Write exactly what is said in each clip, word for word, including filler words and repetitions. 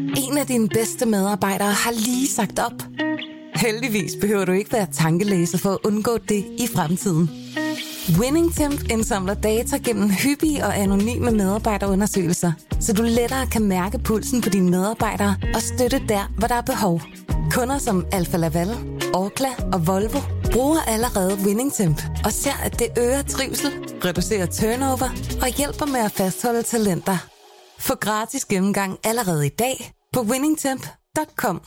En af dine bedste medarbejdere har lige sagt op. Heldigvis behøver du ikke være tankelæser for at undgå det i fremtiden. WinningTemp indsamler data gennem hyppige og anonyme medarbejderundersøgelser, så du lettere kan mærke pulsen på dine medarbejdere og støtte der, hvor der er behov. Kunder som Alfa Laval, Orkla og Volvo bruger allerede WinningTemp og ser, at det øger trivsel, reducerer turnover og hjælper med at fastholde talenter. Få gratis gennemgang allerede i dag på winningtemp punktum com.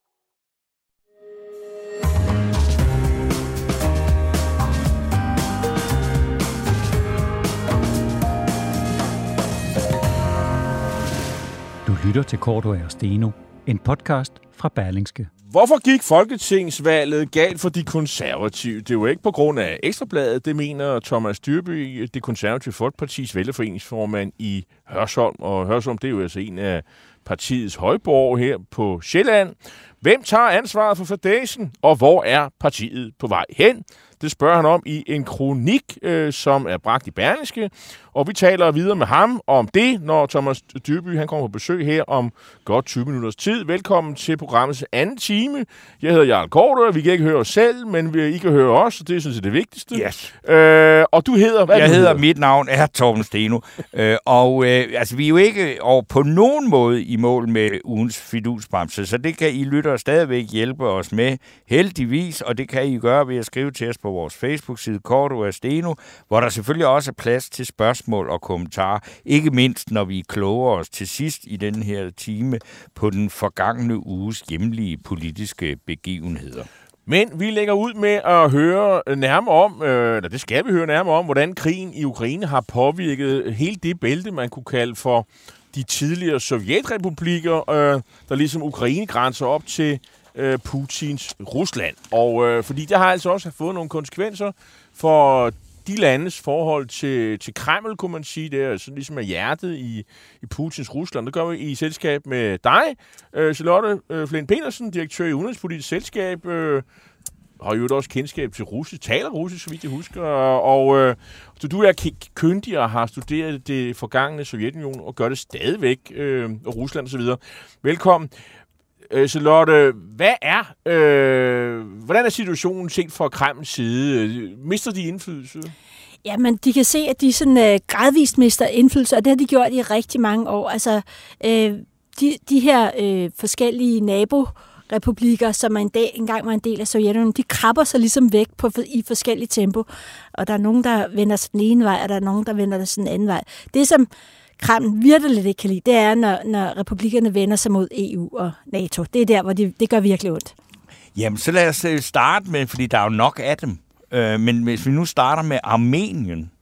Du lytter til Cordua og Steno, en podcast fra Berlingske. Hvorfor gik folketingsvalget galt for de konservative? Det er jo ikke på grund af Ekstrabladet, det mener Thomas Dyrby, det konservative Folkepartis vælgerforeningsformand i Hørsholm. Og Hørsholm, det er jo altså en af partiets højborg her på Sjælland. Hvem tager ansvaret for fadæsen, og hvor er partiet på vej hen? Det spørger han om i en kronik, øh, som er bragt i Berlingske. Og vi taler videre med ham om det, når Thomas Dyrby han kommer på besøg her om godt tyve minutters tid. Velkommen til programmets anden time. Jeg hedder Jarl Cordua. Vi kan ikke høre os selv, men vi kan høre os, og det er sådan set det vigtigste. Yes. Øh, og du hedder... Hvad jeg du hedder, hedder, mit navn er Torben Steno. øh, og øh, altså, vi er jo ikke og på nogen måde i mål med ugens fidusbremse, så det kan I lyttere stadigvæk hjælpe os med, heldigvis, og det kan I gøre ved at skrive til os på vores Facebook-side Cordua og Steno, hvor der selvfølgelig også er plads til spørgsmål og kommentarer, ikke mindst når vi kloger os til sidst i den her time på den forgangne uges hjemlige politiske begivenheder. Men vi lægger ud med at høre nærmere om, øh, eller det skal vi høre nærmere om, hvordan krigen i Ukraine har påvirket hele det bælte, man kunne kalde for de tidligere sovjetrepublikker, øh, der ligesom Ukraine grænser op til øh, Putins Rusland. Og øh, fordi det har altså også fået nogle konsekvenser for de landes forhold til, til Kreml, kunne man sige. Det er sådan ligesom er hjertet i, i Putins Rusland. Det gør vi i selskab med dig, øh, Charlotte øh, Flint Petersen, direktør i Udenrigspolitisk Selskab. Øh, har jo også kendskab til russisk, taler russisk, så vidt jeg husker. Og øh, så du er k- kyndig og har studeret det forgangne Sovjetunion og gør det stadigvæk, øh, og Rusland osv. Velkommen. Øh, Charlotte, hvad er, øh, hvordan er situationen set fra Kremls side? Mister de indflydelse? Jamen, de kan se, at de sådan øh, gradvist mister indflydelse, og det har de gjort i rigtig mange år. Altså, øh, de, de her øh, forskellige naborepublikker, som en dag, engang var en del af Sovjetunionen, de krabber sig ligesom væk på, i forskellige tempo. Og der er nogen, der vender sig den ene vej, og der er nogen, der vender sig den anden vej. Det, som Kreml virkelig ikke kan lide, det er, når, når republikkerne vender sig mod E U og NATO. Det er der, hvor de, det gør virkelig ondt. Jamen, så lad os starte med, fordi der er jo nok af dem. Øh, men hvis vi nu starter med Armenien,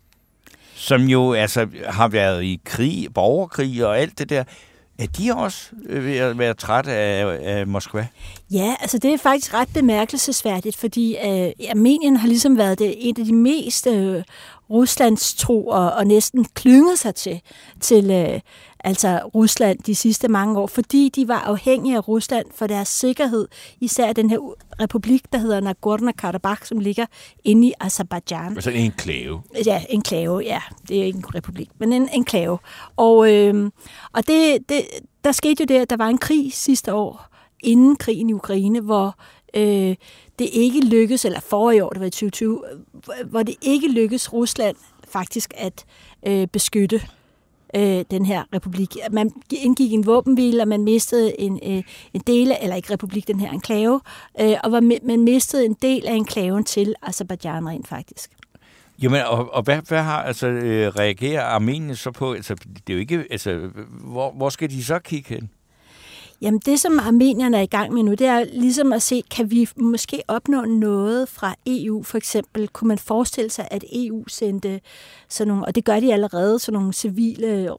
som jo altså har været i krig, borgerkrig og alt det der, er de også ved at være trætte af, af Moskva? Ja, altså det er faktisk ret bemærkelsesværdigt, fordi øh, Armenien har ligesom været det, en af de mest øh, Ruslands tro og, og næsten klynget sig til, til øh, altså Rusland de sidste mange år, fordi de var afhængige af Rusland for deres sikkerhed, især den her republik, der hedder Nagorno-Karabakh, som ligger inde i Aserbajdsjan. Altså en enklave. Ja, enklave, ja. Det er ikke en republik, men en enklave. Og, øh, og det, det, der skete jo det, at der var en krig sidste år, inden krigen i Ukraine, hvor øh, det ikke lykkedes, eller forrige år, det var i tyve tyve, hvor det ikke lykkedes Rusland faktisk at øh, beskytte øh, den her republik. Man indgik en våbenhvile, og man mistede en, øh, en del af, eller ikke republik, den her enklave, øh, og var, man mistede en del af enklaven til Aserbajdsjan rent faktisk. Jamen, og, og hvad, hvad har, altså, øh, reagerer Armenien så på? Altså, det er jo ikke, altså, hvor, hvor skal de så kigge hen? Jamen det, som armenierne er i gang med nu, det er ligesom at se, kan vi måske opnå noget fra E U? For eksempel, kunne man forestille sig, at E U sendte sådan nogle, og det gør de allerede, sådan nogle civile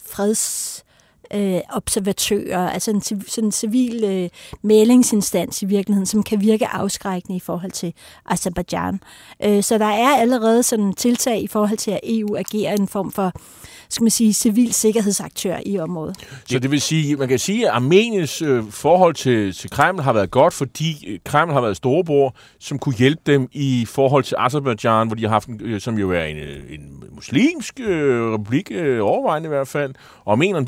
freds øh, observatører, altså en, sådan en civil øh, mæglingsinstans i virkeligheden, som kan virke afskrækkende i forhold til Aserbajdsjan. Øh, så der er allerede sådan tiltag i forhold til, at E U agerer en form for, skal man sige, civil sikkerhedsaktør i området. Så det vil sige, man kan sige, at Armeniens øh, forhold til, til Kreml har været godt, fordi Kreml har været storebror, som kunne hjælpe dem i forhold til Aserbajdsjan, hvor de har haft en, øh, som jo er en, en muslimsk øh, republik, øh, overvejende i hvert fald, og armenerne, de er jo kristne.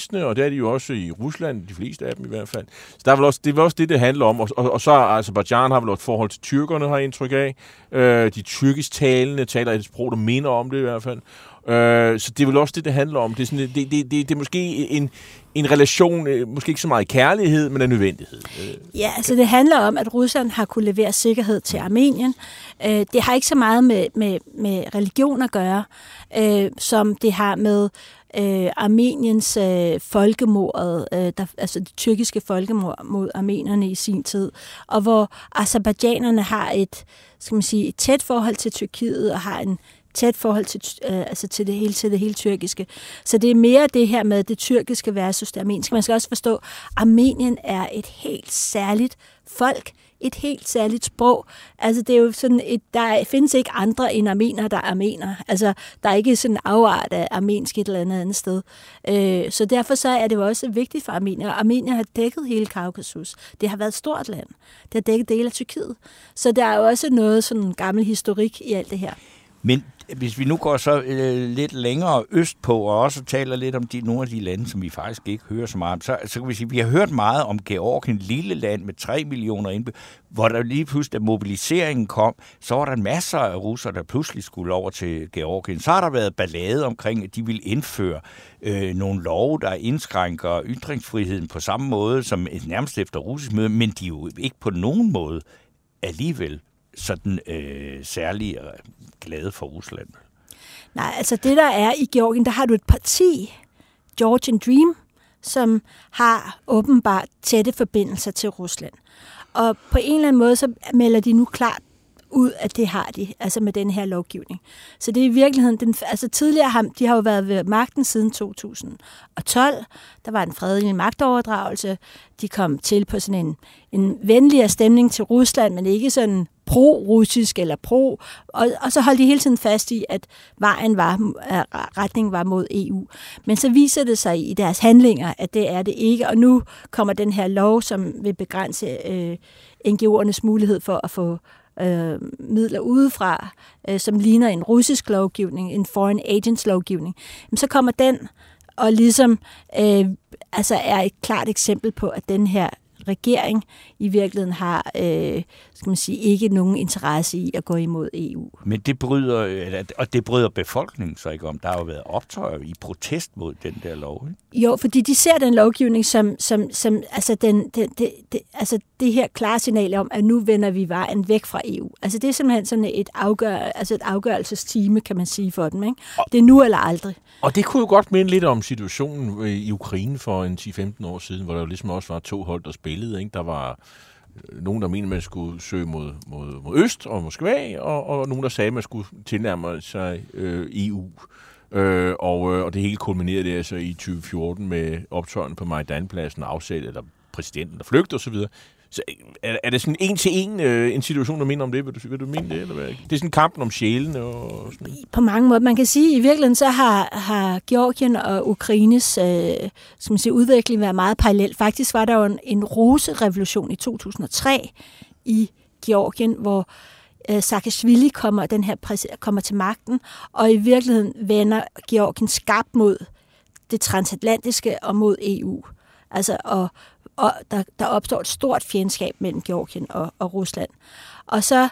kristne, og det er de jo også i Rusland, de fleste af dem i hvert fald. Så der er vel også, det er vel også det, det handler om. Og, og, og så Aserbajdsjan har vel også et forhold til tyrkerne, har jeg indtryk af. Øh, de tyrkisk talende taler et sprog, der minder om det i hvert fald. Øh, så det er vel også det, det handler om. Det er, sådan, det, det, det, det er måske en, en relation, måske ikke så meget kærlighed, men en nødvendighed. Ja, altså det handler om, at Rusland har kunne levere sikkerhed til Armenien. Øh, det har ikke så meget med, med, med religion at gøre, øh, som det har med øh, Armeniens øh, folkemordet, øh, der, altså det tyrkiske folkemord mod armenerne i sin tid, og hvor aserbajdsjanerne har et, skal man sige, et tæt forhold til Tyrkiet og har en tæt forhold til, øh, altså til, det hele, til det hele tyrkiske. Så det er mere det her med det tyrkiske versus det armenske. Man skal også forstå, at Armenien er et helt særligt folk, et helt særligt sprog. Altså det er jo sådan et, der findes ikke andre end armener, der er armener. Altså der er ikke sådan en afart af armensk et eller andet andet sted. Øh, så derfor så er det jo også vigtigt for Armenien. Armenien har dækket hele Kaukasus. Det har været et stort land. Det har dækket dele af Tyrkiet. Så der er jo også noget sådan gammel historik i alt det her. Men hvis vi nu går så øh, lidt længere østpå, og også taler lidt om de, nogle af de lande, som vi faktisk ikke hører så meget om, så, så kan vi sige, at vi har hørt meget om Georgien, lille land med tre millioner indbyggere, hvor der lige pludselig, da mobiliseringen kom, så var der masser af russere, der pludselig skulle over til Georgien. Så har der været ballade omkring, at de ville indføre øh, nogle love, der indskrænker ytringsfriheden på samme måde som nærmest efter russisk møde, men de er jo ikke på nogen måde alligevel sådan øh, særlig øh, glade for Rusland. Nej, altså det der er i Georgien, der har du et parti, Georgian Dream, som har åbenbart tætte forbindelser til Rusland. Og på en eller anden måde, så melder de nu klart ud, at det har de, altså med den her lovgivning. Så det er i virkeligheden, den, altså tidligere har de har jo været ved magten siden to tusind og tolv. Der var en fredelig magtoverdragelse. De kom til på sådan en, en venligere stemning til Rusland, men ikke sådan pro-russisk eller pro, og, og så holdt de hele tiden fast i, at vejen var, retningen var mod E U. Men så viser det sig i deres handlinger, at det er det ikke, og nu kommer den her lov, som vil begrænse øh, N G O'ernes mulighed for at få øh, midler udefra, øh, som ligner en russisk lovgivning, en foreign agents lovgivning. Men så kommer den, og ligesom øh, altså er et klart eksempel på, at den her regering i virkeligheden har, øh, skal man sige, ikke nogen interesse i at gå imod E U. Men det bryder, og det bryder befolkningen så ikke om. Der har jo været optøjer i protest mod den der lov, ikke? Jo, fordi de ser den lovgivning som, som, som altså, den, den, det, det, altså det her klare signal om, at nu vender vi vejen væk fra E U. Altså det er simpelthen sådan et, afgør, altså et afgørelsestime, kan man sige for dem, ikke? Det er nu eller aldrig. Og det kunne jo godt minde lidt om situationen i Ukraine for en ti til femten år siden, hvor der jo ligesom også var to hold, der spillede, ikke? Der var nogen, der mente, at man skulle søge mod, mod, mod øst og Moskva, og, og nogen, der sagde, at man skulle tilnærme sig øh, E U. Øh, og, og det hele kulminerede det altså i tyve fjorten med optøjerne på Majdanpladsen, afsæt, eller præsidenten, der flygter osv. Så er, er det sådan en til en øh, en situation, der minder om det? Vil du, vil du mene det? Eller hvad? Det er sådan kampen om sjælen og sådan. På mange måder. Man kan sige, at i virkeligheden så har, har Georgien og Ukraines øh, som man siger, udvikling været meget parallel. Faktisk var der jo en, en roserevolution i to tusind og tre i Georgien, hvor øh, Saakashvili kommer, den her præs- kommer til magten, og i virkeligheden vender Georgien skarpt mod det transatlantiske og mod E U. Altså, og og der, der opstår et stort fjendskab mellem Georgien og, og Rusland. Og så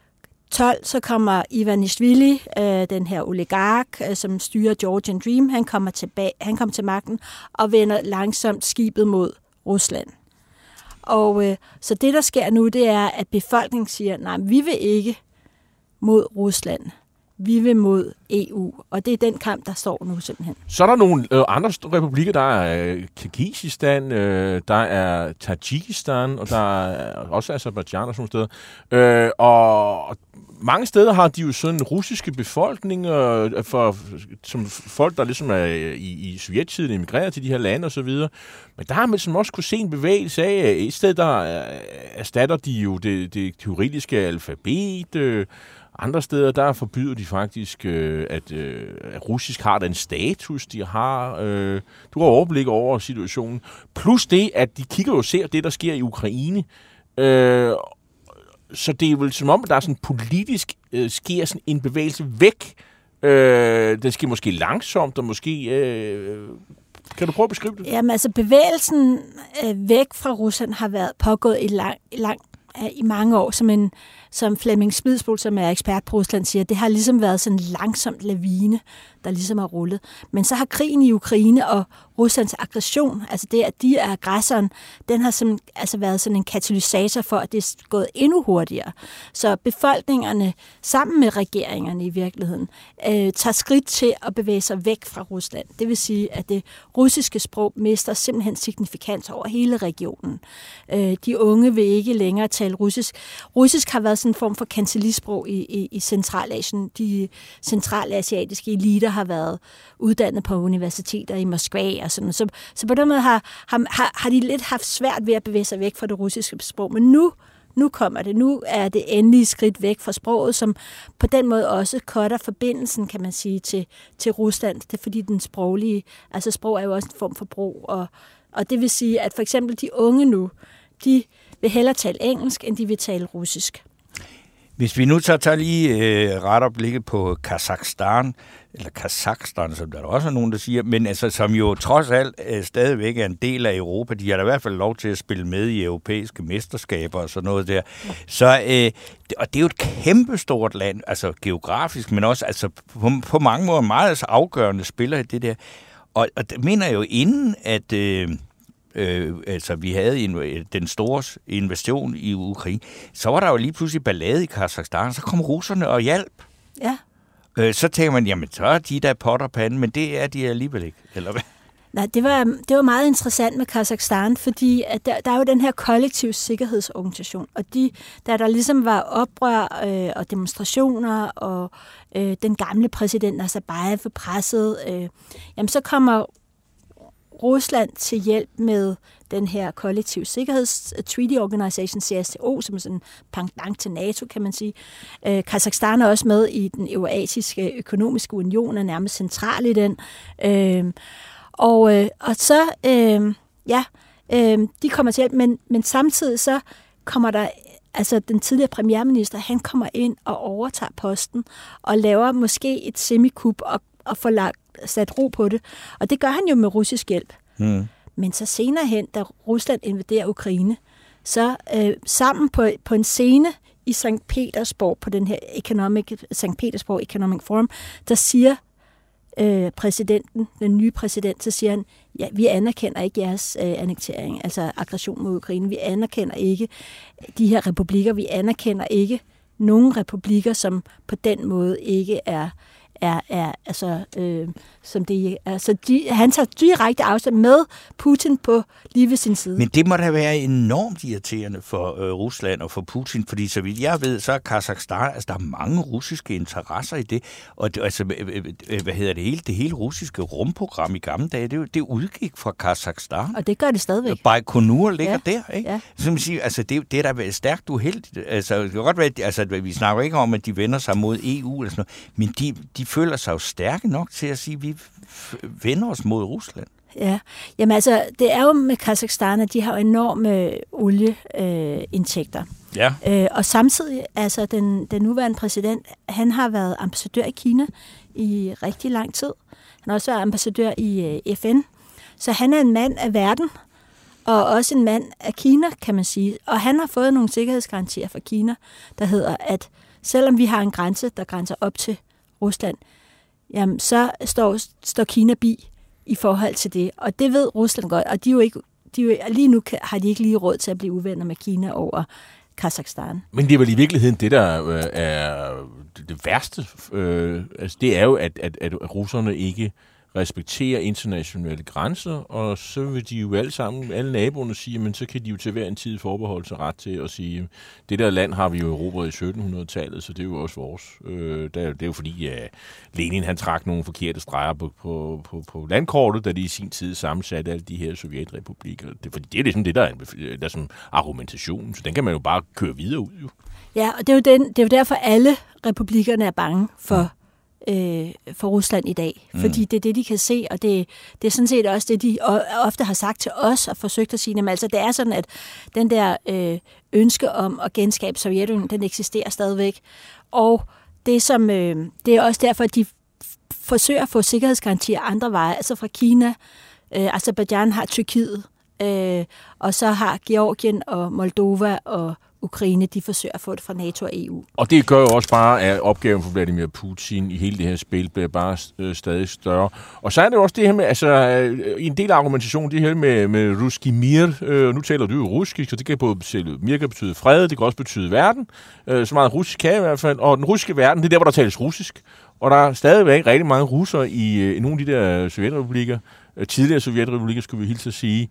tolv, så kommer Ivanishvili, øh, den her oligark, øh, som styrer Georgian Dream, han kommer, tilbage, han kommer til magten og vender langsomt skibet mod Rusland. Og øh, så det, der sker nu, det er, at befolkningen siger, nej, vi vil ikke mod Rusland. Vi vil mod E U, og det er den kamp, der står nu simpelthen. Så er der nogle øh, andre republikker. Der er øh, Kirgisistan, øh, der er Tajikistan, og der er også Aserbajdsjan og sådan steder. Øh, og mange steder har de jo sådan russiske befolkninger, for, som folk, der ligesom er i, i sovjettiden emigreret til de her lande og så videre. Men der har man som også kunne se en bevægelse af, et sted der erstatter de jo det, det teoretiske alfabet. Øh, Andre steder, der forbyder de faktisk, øh, at, øh, at russisk har den status, de har. Øh, du har overblik over situationen. Plus det, at de kigger og ser det, der sker i Ukraine. Øh, så det er vel som om, der er sådan politisk øh, sker sådan en bevægelse væk. Øh, det sker måske langsomt, og måske øh, Kan du prøve at beskrive det? Jamen altså, bevægelsen øh, væk fra Rusland har været pågået i, lang, i, lang, øh, i mange år, som, en, som Flemming Spidsbol, som er ekspert på Rusland, siger. Det har ligesom været sådan en langsomt lavine, der ligesom har rullet. Men så har krigen i Ukraine og Ruslands aggression, altså det, at de er aggressoren, den har som, altså været sådan en katalysator for, at det er gået endnu hurtigere. Så befolkningerne, sammen med regeringerne i virkeligheden, øh, tager skridt til at bevæge sig væk fra Rusland. Det vil sige, at det russiske sprog mister simpelthen signifikans over hele regionen. Øh, de unge vil ikke længere tale russisk. Russisk har været sådan en form for kancellisprog i, i, i Centralasien. De centralasiatiske eliter har været uddannet på universiteter i Moskva og sådan. Så, så på den måde har, har, har de lidt haft svært ved at bevæge sig væk fra det russiske sprog. Men nu, nu kommer det. Nu er det endelige skridt væk fra sproget, som på den måde også cutter forbindelsen, kan man sige, til, til Rusland. Det er fordi den sproglige, altså sprog er jo også en form for bro. Og, og det vil sige, at for eksempel de unge nu, de vil hellere tale engelsk, end de vil tale russisk. Hvis vi nu så tager lige øh, ret opblikket på Kazakhstan, eller Kazakhstan, som der også er nogen, der siger, men altså, som jo trods alt øh, stadigvæk er en del af Europa. De har da i hvert fald lov til at spille med i europæiske mesterskaber og sådan noget der. Så, øh, og det er jo et kæmpestort land, altså geografisk, men også altså, på, på mange måder meget altså, afgørende spiller i det der. Og, og det mener jeg jo inden, at... Øh, Øh, altså vi havde en, den store invasion i Ukraine, så var der jo lige pludselig ballade i Kazakhstan, så kom russerne og hjalp. Ja. Øh, så tænker man, jamen så er de der potterpande, men det er de alligevel ikke, eller hvad? Nej, det var, det var meget interessant med Kazakhstan, fordi at der, der er jo den her kollektiv sikkerhedsorganisation, og de, der der ligesom var oprør øh, og demonstrationer, og øh, den gamle præsident Nazarbayev var presset, øh, jamen så kommer Rusland til hjælp med den her kollektiv sikkerheds Treaty Organization, C S T O, som er sådan en pendant til NATO, kan man sige. Øh, Kazakhstan er også med i den Eurasiske økonomiske union, er nærmest central i den. Øh, og, øh, og så, øh, ja, øh, de kommer til hjælp, men, men samtidig så kommer der, altså den tidligere premierminister, han kommer ind og overtager posten, og laver måske et semikup og, og får lagt sat ro på det. Og det gør han jo med russisk hjælp. Mm. Men så senere hen, da Rusland invaderer Ukraine, så øh, sammen på, på en scene i Sankt Petersborg, på den her Economic, Sankt Petersborg Economic Forum, der siger øh, præsidenten, den nye præsident, så siger han, ja, vi anerkender ikke jeres øh, annektering, altså aggression mod Ukraine. Vi anerkender ikke de her republikker. Vi anerkender ikke nogen republikker, som på den måde ikke er er, er altså, øh, som det er. Så de, han tager direkte afstand med Putin på lige ved sin side. Men det må da være enormt irriterende for øh, Rusland og for Putin, fordi så vidt jeg ved, så er Kazakhstan, altså der er mange russiske interesser i det, og det, altså, øh, hvad hedder det hele, det hele russiske rumprogram i gamle dage, det, det udgik fra Kazakhstan. Og det gør det stadigvæk. Baikonur ligger ja. der, ikke? Ja. Så man siger, altså det, det er da stærkt uheldigt. Altså, det kan godt være, altså, vi snakker ikke om, at de vender sig mod E U eller sådan noget, men de, de føler sig jo stærke nok til at sige, at vi vender os mod Rusland. Ja, jamen altså, det er jo med Kazakhstan, at de har enorme olieindtægter. Øh, ja. Øh, og samtidig, altså den, den nuværende præsident, han har været ambassadør i Kina i rigtig lang tid. Han har også været ambassadør i øh, F N. Så han er en mand af verden, og også en mand af Kina, kan man sige. Og han har fået nogle sikkerhedsgarantier fra Kina, der hedder, at selvom vi har en grænse, der grænser op til Rusland, jamen så står, står Kina bi i forhold til det. Og det ved Rusland godt, og de er jo ikke, de er jo, lige nu har de ikke lige råd til at blive uvenner med Kina over Kazakhstan. Men det er vel i virkeligheden det, der øh, er det værste. Øh, altså det er jo, at, at, at russerne ikke respekterer internationale grænser, og så vil de jo alle sammen, alle naboerne sige, men så kan de jo til hver en tid forbeholde sig ret til at sige, det der land har vi jo erobret i sytten hundrede-tallet, så det er jo også vores. Øh, det, er, det er jo fordi, at Lenin han trak nogle forkerte streger på, på, på, på landkortet, da de i sin tid sammensatte alle de her sovjetrepublikker. Det, fordi det er ligesom det, der er, der er som argumentationen, så den kan man jo bare køre videre ud. Jo. Ja, og det er jo, den, det er jo derfor, alle republikkerne er bange for for Rusland i dag, mm. fordi det er det, de kan se, og det, det er sådan set også det, de ofte har sagt til os og forsøgt at sige, jamen, altså det er sådan, at den der øh, ønske om at genskabe Sovjetunionen, den eksisterer stadigvæk, og det, som, øh, det er også derfor, at de forsøger at få sikkerhedsgarantier andre veje, altså fra Kina, Øh, Aserbajdsjan har Tyrkiet, øh, og så har Georgien og Moldova og Ukraine, de forsøger at få det fra NATO og E U. Og det gør jo også bare, at opgaven for Vladimir Putin i hele det her spil bliver bare øh, stadig større. Og så er det jo også det her med, altså øh, en del af argumentationen, det her med, med ruski mir. Øh, nu taler du jo russisk, så det kan både mir kan betyde fred, det kan også betyde verden. Øh, så meget russisk kan i hvert fald. Og den russiske verden, det er der, hvor der tales russisk. Og der er stadigvæk rigtig mange russere i, i nogle af de der sovjetrepublikker. Tidligere sovjetrepublikker, skulle vi hilse at sige.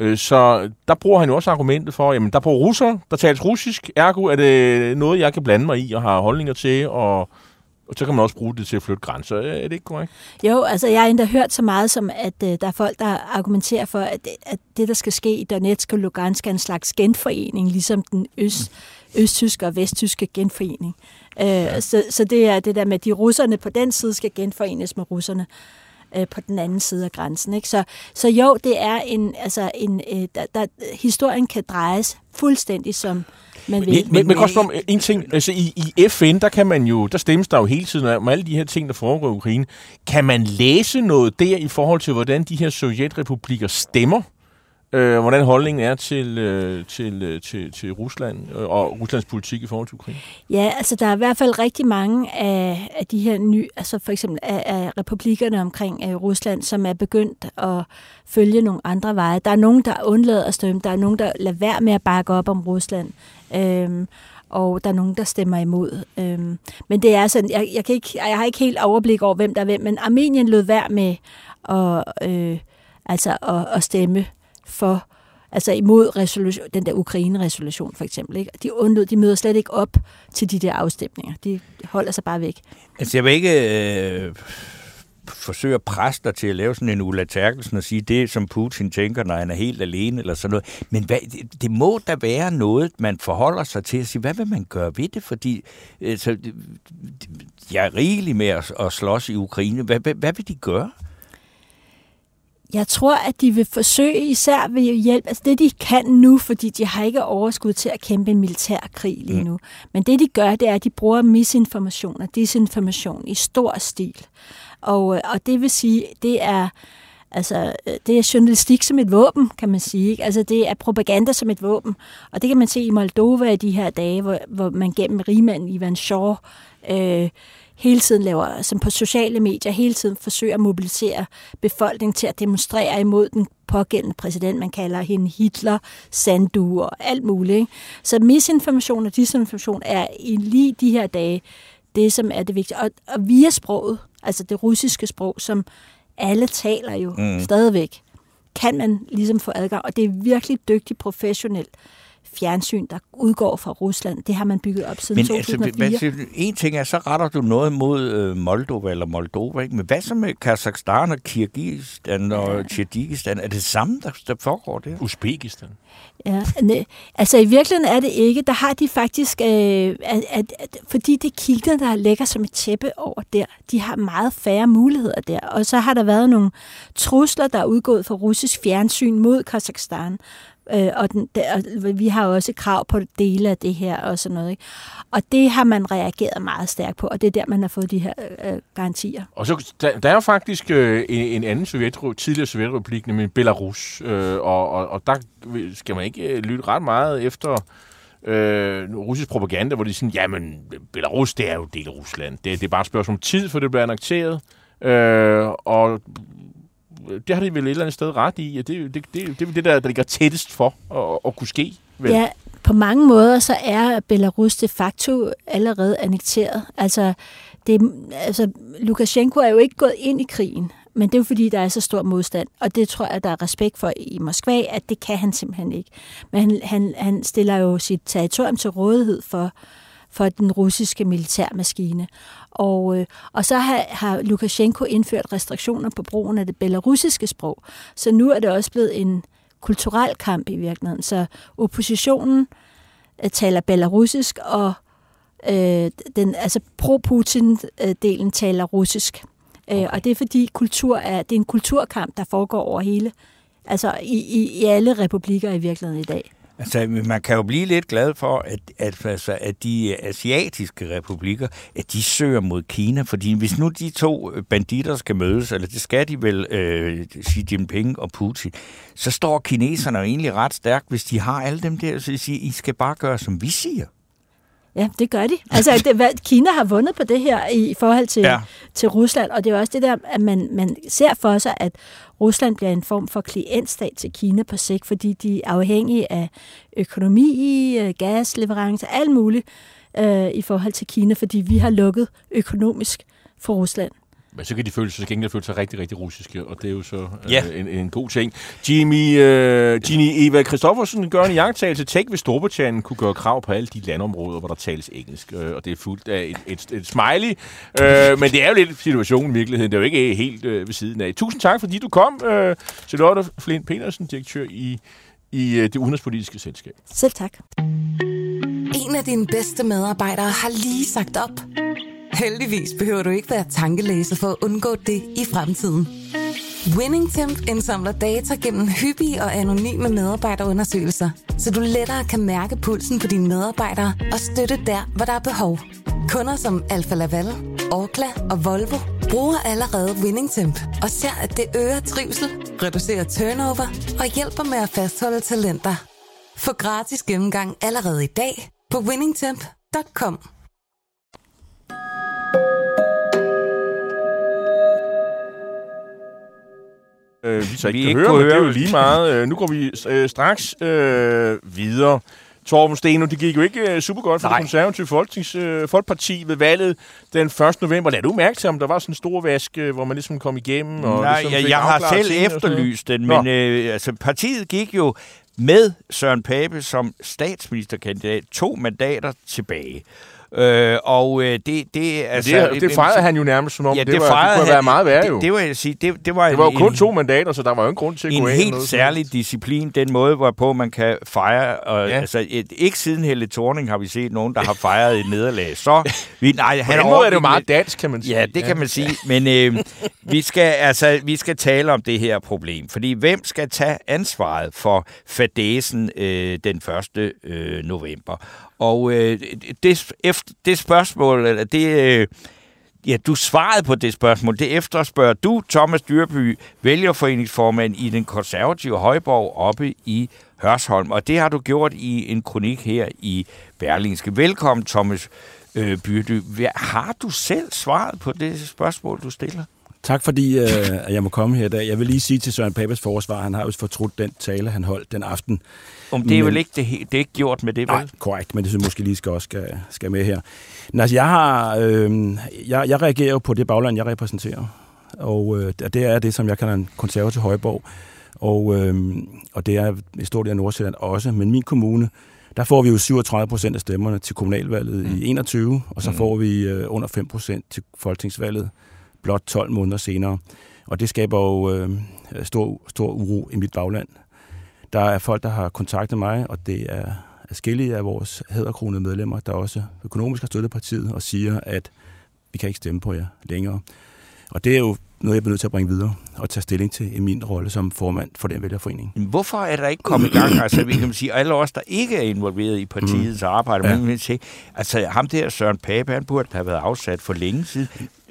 Så der bruger han jo også argumentet for, jamen der bor russere, der tales russisk, ergo er det noget, jeg kan blande mig i og har holdninger til, og, og så kan man også bruge det til at flytte grænser. Er det ikke korrekt? Jo, altså jeg har endda hørt så meget som, at uh, der er folk, der argumenterer for, at, at det, der skal ske i Donetsk og Lugansk, er en slags genforening, ligesom den øst, østtyske og vesttyske genforening. Uh, ja. så, så det er det der med, at de russerne på den side skal genforenes med russerne på den anden side af grænsen. Ikke? Så, så jo, det er en, altså en, der, der, historien kan drejes fuldstændig som man vil. Men, men, men også om en ting, altså i, i F N, der kan man jo, der stemmes der jo hele tiden om alle de her ting, der foregår i Ukraine. Kan man læse noget der i forhold til, hvordan de her sovjetrepublikker stemmer? Øh, hvordan holdningen er til, øh, til, øh, til, til Rusland øh, og Ruslands politik i forhold til Ukraine? Ja, altså der er i hvert fald rigtig mange af, af de her nye, altså for eksempel af, af republikkerne omkring af Rusland, som er begyndt at følge nogle andre veje. Der er nogen, der undlader at stemme, der er nogen, der lader være med at bakke op om Rusland, øhm, og der er nogen, der stemmer imod. Øhm, men det er sådan, jeg, jeg, kan ikke, jeg har ikke helt overblik over, hvem der er hvem, men Armenien lød være med at, øh, altså at, at stemme for, altså imod resolution, den der Ukraine-resolution for eksempel. Ikke? De undlod, de møder slet ikke op til de der afstemninger. De holder sig bare væk. Altså jeg vil ikke øh, forsøge at presse dig til at lave sådan en Ulla Terkelsen og sige det, som Putin tænker, når han er helt alene eller sådan noget. Men hvad, det, det må da være noget, man forholder sig til at sige, hvad vil man gøre ved det? Fordi øh, så, jeg er rigelig med at, at slås i Ukraine. Hvad, hvad, hvad vil de gøre? Jeg tror, at de vil forsøge især ved hjælp, altså det de kan nu, fordi de har ikke overskud til at kæmpe en militær krig lige nu. Mm. Men det de gør, det er, at de bruger misinformation og disinformation i stor stil. Og, og det vil sige, det er, altså, det er journalistik som et våben, kan man sige. Ikke? Altså det er propaganda som et våben. Og det kan man se i Moldova i de her dage, hvor, hvor man gennem rigmanden Ivan Shor øh, hele tiden laver, som på sociale medier, hele tiden forsøger at mobilisere befolkningen til at demonstrere imod den pågældende præsident. Man kalder hende Hitler, Sandu og alt muligt. Ikke? Så misinformation og disinformation er i lige de her dage det, som er det vigtige. Og, og via sproget, altså det russiske sprog, som alle taler jo mm. stadigvæk, kan man ligesom få adgang. Og det er virkelig dygtigt professionelt fjernsyn, der udgår fra Rusland. Det har man bygget op siden to tusind og fire. Altså, en ting er, så retter du noget mod øh, Moldova eller Moldova, ikke? Men hvad så med Kazakhstan og Kirgisistan og ja. Tjadjikistan? Er det samme, der, der foregår der? Uzbekistan. Ja, ne, altså i virkeligheden er det ikke. Der har de faktisk, øh, at, at, at, fordi det kilder, der ligger som et tæppe over der, de har meget færre muligheder der. Og så har der været nogle trusler, der er udgået fra russisk fjernsyn mod Kazakhstan. Øh, og, den, der, og vi har også krav på dele af det her og sådan noget. Ikke? Og det har man reageret meget stærkt på, og det er der, man har fået de her øh, garantier. Og så der, der er jo faktisk øh, en, en anden sovjet, tidligere sovjetrepublik, nemlig Belarus, øh, og, og, og der skal man ikke øh, lytte ret meget efter øh, russisk propaganda, hvor de siger, jamen Belarus, det er jo del af Rusland. Det, det er bare et spørgsmål om tid, for det bliver annekteret. Øh, og det har de vel et eller andet sted ret i, at det, det, det, det er det, der, der ligger tættest for at, at kunne ske. Vel? Ja, på mange måder så er Belarus de facto allerede annekteret. Altså, det, altså, Lukashenko er jo ikke gået ind i krigen, men det er jo fordi, der er så stor modstand, og det tror jeg, der er respekt for i Moskva, at det kan han simpelthen ikke. Men han, han, han stiller jo sit territorium til rådighed for, for den russiske militærmaskine. Og, øh, og så har, har Lukashenko indført restriktioner på brugen af det belarusiske sprog. Så nu er det også blevet en kulturel kamp i virkeligheden. Så oppositionen øh, taler belarusisk, og øh, den, altså pro-Putin-delen taler russisk. Okay. Øh, og det er fordi kultur er, det er en kulturkamp, der foregår over hele, altså i, i, i alle republikker i virkeligheden i dag. Altså, man kan jo blive lidt glad for, at, at, altså, at de asiatiske republikker, at de søger mod Kina, fordi hvis nu de to banditter skal mødes, eller det skal de vel, øh, Xi Jinping og Putin, så står kineserne jo egentlig ret stærkt, hvis de har alle dem der, så de siger, I skal bare gøre, som vi siger. Ja, det gør de. Altså, det, Kina har vundet på det her i forhold til, ja. til Rusland, og det er også det der, at man, man ser for sig, at Rusland bliver en form for klientstat til Kina på sigt, fordi de er afhængige af økonomi, gasleverancer, alt muligt øh, i forhold til Kina, fordi vi har lukket økonomisk for Rusland. Men så kan de føle sig, så gengæld føle sig rigtig, rigtig russiske, og det er jo så ja. øh, en, en god ting. Jimmy, øh, Ginny Eva Christoffersen gør en iagttagelse. Tænk, hvis Storbritannien kunne gøre krav på alle de landområder, hvor der tales engelsk, øh, og det er fuldt af et, et, et smiley. Øh, men det er jo lidt situationen i virkeligheden. Det er jo ikke helt øh, ved siden af. Tusind tak, fordi du kom, øh, Charlotte Flint Petersen, direktør i, i øh, det udenrigspolitiske selskab. Selv tak. En af dine bedste medarbejdere har lige sagt op. Heldigvis behøver du ikke være tankelæser for at undgå det i fremtiden. WinningTemp indsamler data gennem hyppige og anonyme medarbejderundersøgelser, så du lettere kan mærke pulsen på dine medarbejdere og støtte der, hvor der er behov. Kunder som Alfa Laval, Orkla og Volvo bruger allerede WinningTemp og ser, at det øger trivsel, reducerer turnover og hjælper med at fastholde talenter. Få gratis gennemgang allerede i dag på winningtemp punktum com. Øh, vi så ikke vi kan ikke høre, men høre. Det er jo lige meget. Øh, nu går vi øh, straks øh, videre. Torben Steno, det gik jo ikke øh, super godt for Nej. det konservative Folketings, øh, Folkeparti ved valget den første november. Lad du mærke til, om der var sådan en stor vask, øh, hvor man ligesom kom igennem? Og Nej, ligesom jeg, jeg har selv efterlyst den, men øh, altså, partiet gik jo med Søren Pape som statsministerkandidat to mandater tilbage. Øh, og øh, det det altså det, det fejrede han jo nærmest som om ja, det, det, var, det kunne være meget værre jo. Det, det var jeg sige, det, det var det var jo en, kun to mandater, så der var jo en grund til at gå en af. En helt særlig sådan. Disciplin, den måde hvorpå man kan fejre og, ja. altså et, ikke siden Helle Thorning har vi set nogen der har fejret et nederlag. Så vi nej, han er det jo meget dansk, kan man sige. Ja, det ja. kan man sige, men øh, vi skal altså vi skal tale om det her problem, fordi hvem skal tage ansvaret for fadæsen øh, den første øh, november? Og øh, det, efter, det spørgsmål, eller det, øh, ja, du svarede på det spørgsmål, det efterspørger du, Thomas Dyrby, vælgerforeningsformand i den konservative Højborg oppe i Hørsholm. Og det har du gjort i en kronik her i Berlingske. Velkommen, Thomas øh, Dyrby. Har du selv svaret på det spørgsmål, du stiller? Tak fordi øh, jeg må komme her i dag. Jeg vil lige sige til Søren Papes forsvar, han har jo fortrudt den tale, han holdt den aften. Om det er men, vel ikke, det, det er ikke gjort med det, vel? Nej, korrekt, men det synes jeg måske lige skal også skal, skal med her. Men altså, jeg, har, øh, jeg, jeg reagerer jo på det bagland, jeg repræsenterer. Og øh, det er det, som jeg kalder en konservativ højborg. Og, øh, og det er i stor del af Nordsjælland også. Men min kommune, der får vi jo syvogtredive procent af stemmerne til kommunalvalget mm. i enogtyve, og så mm. får vi øh, under fem procent til folketingsvalget blot tolv måneder senere. Og det skaber jo øh, stor, stor uro i mit bagland. Der er folk, der har kontaktet mig, og det er adskillige af vores hæderkronede medlemmer, der også økonomisk har støttet partiet og siger, at vi kan ikke stemme på jer længere. Og det er jo noget, jeg bliver nødt til at bringe videre og tage stilling til i min rolle som formand for den vælgerforening. Hvorfor er der ikke kommet i gang? Altså, vi kan sige, alle os, der ikke er involveret i partiets mm. arbejde, ja. men sige, altså ham der Søren Pape, han burde have været afsat for længe siden.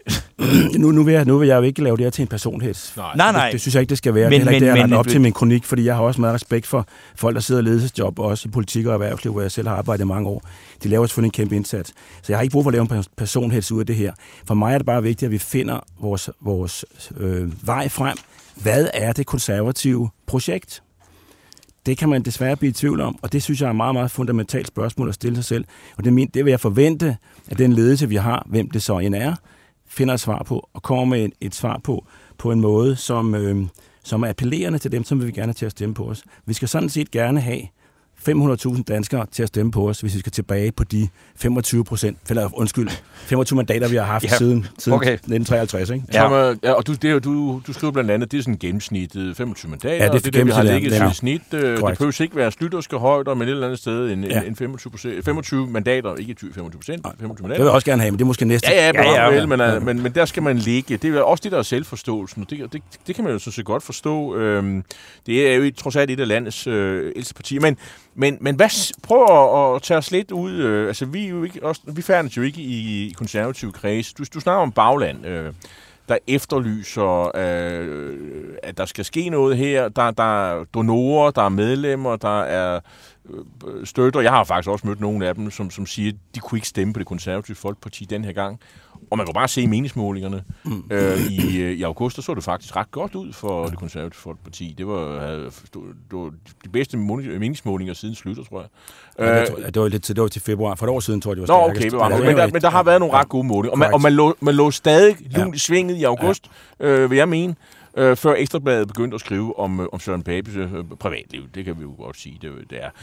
nu, nu, vil jeg, nu vil jeg jo ikke lave det her til en personheds. Nej, nej. Det, det synes jeg ikke, det skal være. Men, det er ikke det, jeg har op til min kronik, fordi jeg har også meget respekt for folk, der sidder i ledelsesjob, og også i politik og erhvervsliv, hvor jeg selv har arbejdet i mange år. De laver selvfølgelig en kæmpe indsats. Så jeg har ikke brug for at lave en personheds ud af det her. For mig er det bare vigtigt, at vi finder vores, vores øh, vej frem. Hvad er det konservative projekt? Det kan man desværre blive i tvivl om, og det synes jeg er et meget, meget fundamentalt spørgsmål at stille sig selv. Og det, det vil jeg forvente, at den ledelse, vi har, hvem det så end er, finder et svar på, og kommer med et, et svar på, på en måde, som, øh, som er appellerende til dem, som vi vil gerne til at stemme på os. Vi skal sådan set gerne have fem hundrede tusind danskere til at stemme på os, hvis vi skal tilbage på de femogtyve procent, eller undskyld, femogtyve mandater, vi har haft ja, siden, siden okay. nitten treoghalvtreds. Ikke? Ja. Som, ja, og du, det, du, du skriver blandt andet, det er sådan gennemsnittet femogtyve mandater, ja, det er, og det er det, vi har ligget ja. i snit. Ja. Det behøver ikke være slytterske højder, men et eller andet sted en, ja. en femogtyve, femogtyve mandater, ikke femogtyve procent, femogtyve mandater. Det vil jeg også gerne have, men det er måske næste. Ja, ja, ja, ja, ja, ja. Men, ja. Men, men der skal man ligge. Det er også det, der er selvforståelsen, og det, det, det kan man jo så godt forstå. Øhm, det er jo trods alt et af landets øh, ældste partier, men Men, men hvad, prøv at, at tage os lidt ud. Øh, altså, vi, er jo ikke, også, vi færdes jo ikke i, i konservative kreds. Du, du snakker om bagland, øh, der efterlyser, øh, at der skal ske noget her. Der, der er donorer, der er medlemmer, der er øh, støtter. Jeg har faktisk også mødt nogle af dem, som, som siger, at de kunne ikke stemme på det konservative Folkeparti den her gang. Og man kan bare se meningsmålingerne. Mm. Øh, i, I august, der så det faktisk ret godt ud for det konservative Folkeparti. Det var, det var de bedste meningsmålinger siden slutter, tror jeg. Ja, det, var, det, var lidt til, det var til februar. For et år siden, tror jeg, det var stærkest. Nå, okay, men, men, der, men der har været nogle ret gode målinger. Og man, og man, lå, man lå stadig lunt i svinget i august, ja. øh, vil jeg mene, øh, før Ekstrabladet begyndte at skrive om, om Søren Papes øh, privatliv. Det kan vi jo godt sige, det, det er.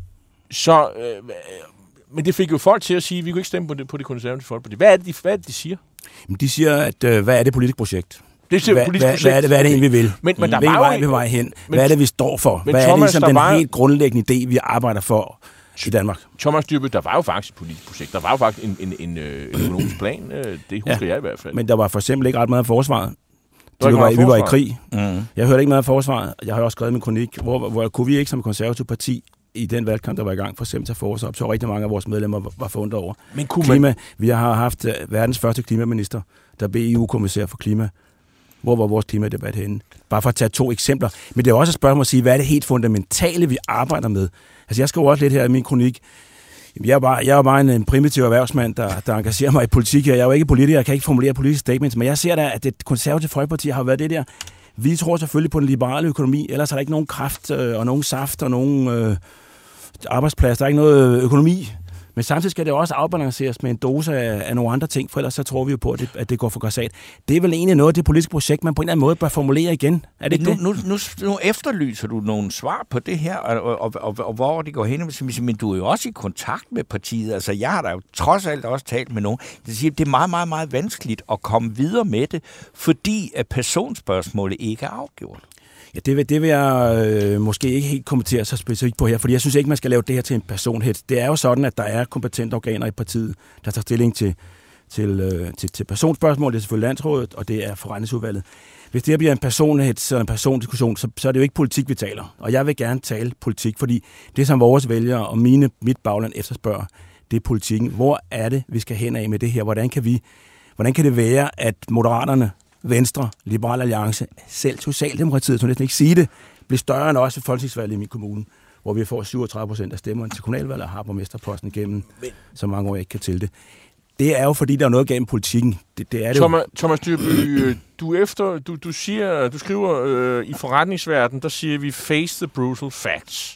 Så... Øh, Men det fik jo folk til at sige, at vi kunne ikke stemme på det, på det konservative Folkeparti. Hvad er det, de, hvad er det, de siger? De siger, at øh, hvad er det politiske projekt? Det er hvad, politisk hvad, projekt. Hvad er det, hvad er det egentlig, vi vil? Men, men der Hvilken var vej jo vi vej hen? Men, hvad er det, vi står for? Hvad Thomas, er det, som den var, helt grundlæggende idé, vi arbejder for i Danmark? Thomas Dyrby, der var jo faktisk et politisk projekt. Der var jo faktisk en, en, en, en økonomisk plan. Det husker ja, jeg i hvert fald. Men der var for eksempel ikke ret meget af forsvaret. Vi var, vi var i krig. Mm. Jeg hørte ikke meget af forsvaret. Jeg har også skrevet min kronik, hvor, hvor kunne vi ikke som konservativ parti i den valgkamp, der var i gang for eksempel til forsvar, så rigtig mange af vores medlemmer var, var forundret over. Men klima, man... Vi har haft uh, verdens første klimaminister, der blev E U-kommissær for klima. Hvor var vores klimadebat henne? Bare for at tage to eksempler. Men det er også et spørgsmål at sige, hvad er det helt fundamentale, vi arbejder med? Altså jeg skriver også lidt her i min kronik. Jeg er bare, jeg er bare en, en primitiv erhvervsmand, der, der engagerer mig i politik her. Jeg er jo ikke politiker, jeg kan ikke formulere politiske statements, men jeg ser da, at det konservative Folkeparti har været det der. Vi tror selvfølgelig på den liberale økonomi, ellers er der ikke nogen kraft øh, og nogen saft og nogen øh, arbejdsplads. Der er ikke noget økonomi. Men samtidig skal det også afbalanceres med en dose af, af nogle andre ting, for ellers så tror vi jo på, at det, at det går for græsat. Det er vel egentlig noget af det politiske projekt, man på en eller anden måde bør formulere igen. Er det ikke nu, det? Nu, nu, nu efterlyser du nogle svar på det her, og, og, og, og hvor det går hen. Men du er jo også i kontakt med partiet. Altså, jeg har da jo trods alt også talt med nogen. Det siger, det er meget, meget, meget vanskeligt at komme videre med det, fordi at personspørgsmålet ikke er afgjort. Ja, det vil, det vil jeg øh, måske ikke helt kommentere så specifikt på her, fordi jeg synes ikke, man skal lave det her til en personhets. Det er jo sådan, at der er kompetente organer i partiet, der tager stilling til, til, øh, til, til personspørgsmål. Det er selvfølgelig landsrådet, og det er forretningsudvalget. Hvis det her bliver en personhets eller en persondiskussion, så, så er det jo ikke politik, vi taler. Og jeg vil gerne tale politik, fordi det, som vores vælgere og mine, mit bagland efterspørger, det er politikken. Hvor er det, vi skal hen af med det her? Hvordan kan, vi, hvordan kan det være, at Moderaterne, Venstre, Liberal Alliance, selv Socialdemokratiet, så næsten ikke sige det, bliver større end også folketingsvalget i min kommune, hvor vi får syvogtredive procent af stemmerne til kommunalvalget og har borgmesterposten gennem så mange år, jeg ikke kan til det. Det er jo, fordi der er noget gennem politikken. Det, det er det Thomas, jo. Thomas Dyrby, du, efter, du, du, siger, du skriver øh, i forretningsverdenen, der siger vi face the brutal facts.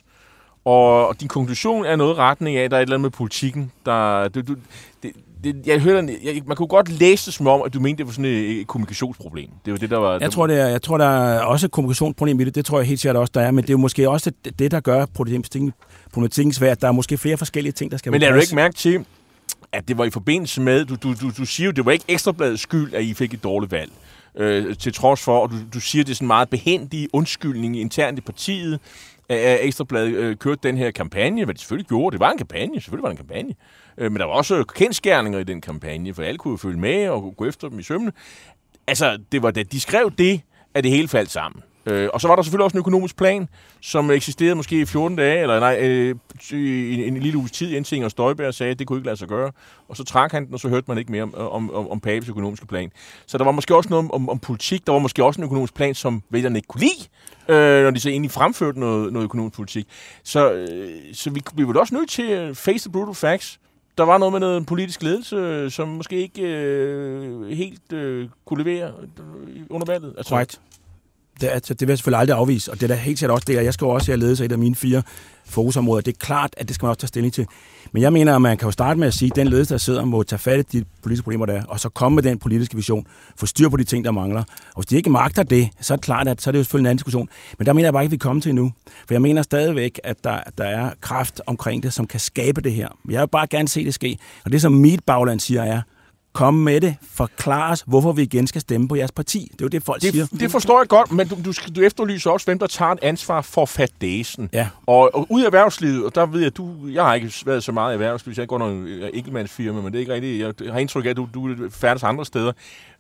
Og, og din konklusion er noget retning af, at der er et eller andet med politikken. Der, du, du, det, det, jeg hører, jeg, man kunne godt læse det som om, at du mente, det var sådan et, et kommunikationsproblem. Det var det, der var... Jeg, der, tror, det er, jeg tror, der er også et kommunikationsproblem i det. Det tror jeg helt sikkert også, der er. Men det er jo måske også det, det der gør problematikken svært. Der er måske flere forskellige ting, der skal Men er du ikke mærke til, at det var i forbindelse med... Du, du, du, du siger jo, det var ikke Ekstrabladets skyld, at I fik et dårligt valg. Øh, til trods for, og du, du siger, det er sådan meget behendig undskyldning internt i partiet, at Ekstrabladet øh, kørte den her kampagne, hvad de selvfølgelig gjorde. Det var en kampagne, selvfølgelig var det en kampagne. Øh, men der var også kendskærninger i den kampagne, for alle kunne jo følge med og gå efter dem i sømmene. Altså, det var da de skrev det, at det hele faldt sammen. Øh, og så var der selvfølgelig også en økonomisk plan, som eksisterede måske i fjorten dage, eller nej, øh, en, en lille uges tid, indtil Inger Støjberg sagde, at det kunne ikke lade sig gøre. Og så trak han den, og så hørte man ikke mere om, om, om, om Papes økonomiske plan. Så der var måske også noget om, om politik, der var måske også en økonomisk plan, som vælgerne ikke kunne lide, øh, når de så egentlig fremførte noget, noget økonomisk politik. Så, øh, så vi bliver vel også nødt til at face the brutal facts. Der var noget med noget politisk ledelse, som måske ikke øh, helt øh, kunne levere under valget. Altså, right. Det, altså, det vil jeg selvfølgelig aldrig afvise, og det er da helt sikkert også det, og jeg skal jo også have ledelse af et af mine fire fokusområder. Det er klart, at det skal man også tage stilling til. Men jeg mener, at man kan jo starte med at sige, at den ledelse, der sidder, må tage fat i de politiske problemer, der er, og så komme med den politiske vision, få styr på de ting, der mangler. Og hvis de ikke magter det, så er det klart, at så er det jo selvfølgelig en anden diskussion. Men der mener jeg bare ikke, vi kommer til endnu. For jeg mener stadigvæk, at der, der er kraft omkring det, som kan skabe det her. Jeg vil bare gerne se det ske. Og det, som mit bagland siger, er, kom med det. Forklar os, hvorfor vi igen skal stemme på jeres parti. Det er jo det, folk det, siger. Det forstår jeg godt, men du, du, du efterlyser også, hvem der tager et ansvar for fadæsen. Ja. Og, og ud af erhvervslivet, og der ved jeg, at du... Jeg har ikke været så meget i erhvervslivet, jeg går noget enkeltmandsfirma, men det er ikke rigtigt. Jeg har indtryk af, at du, du færdes andre steder.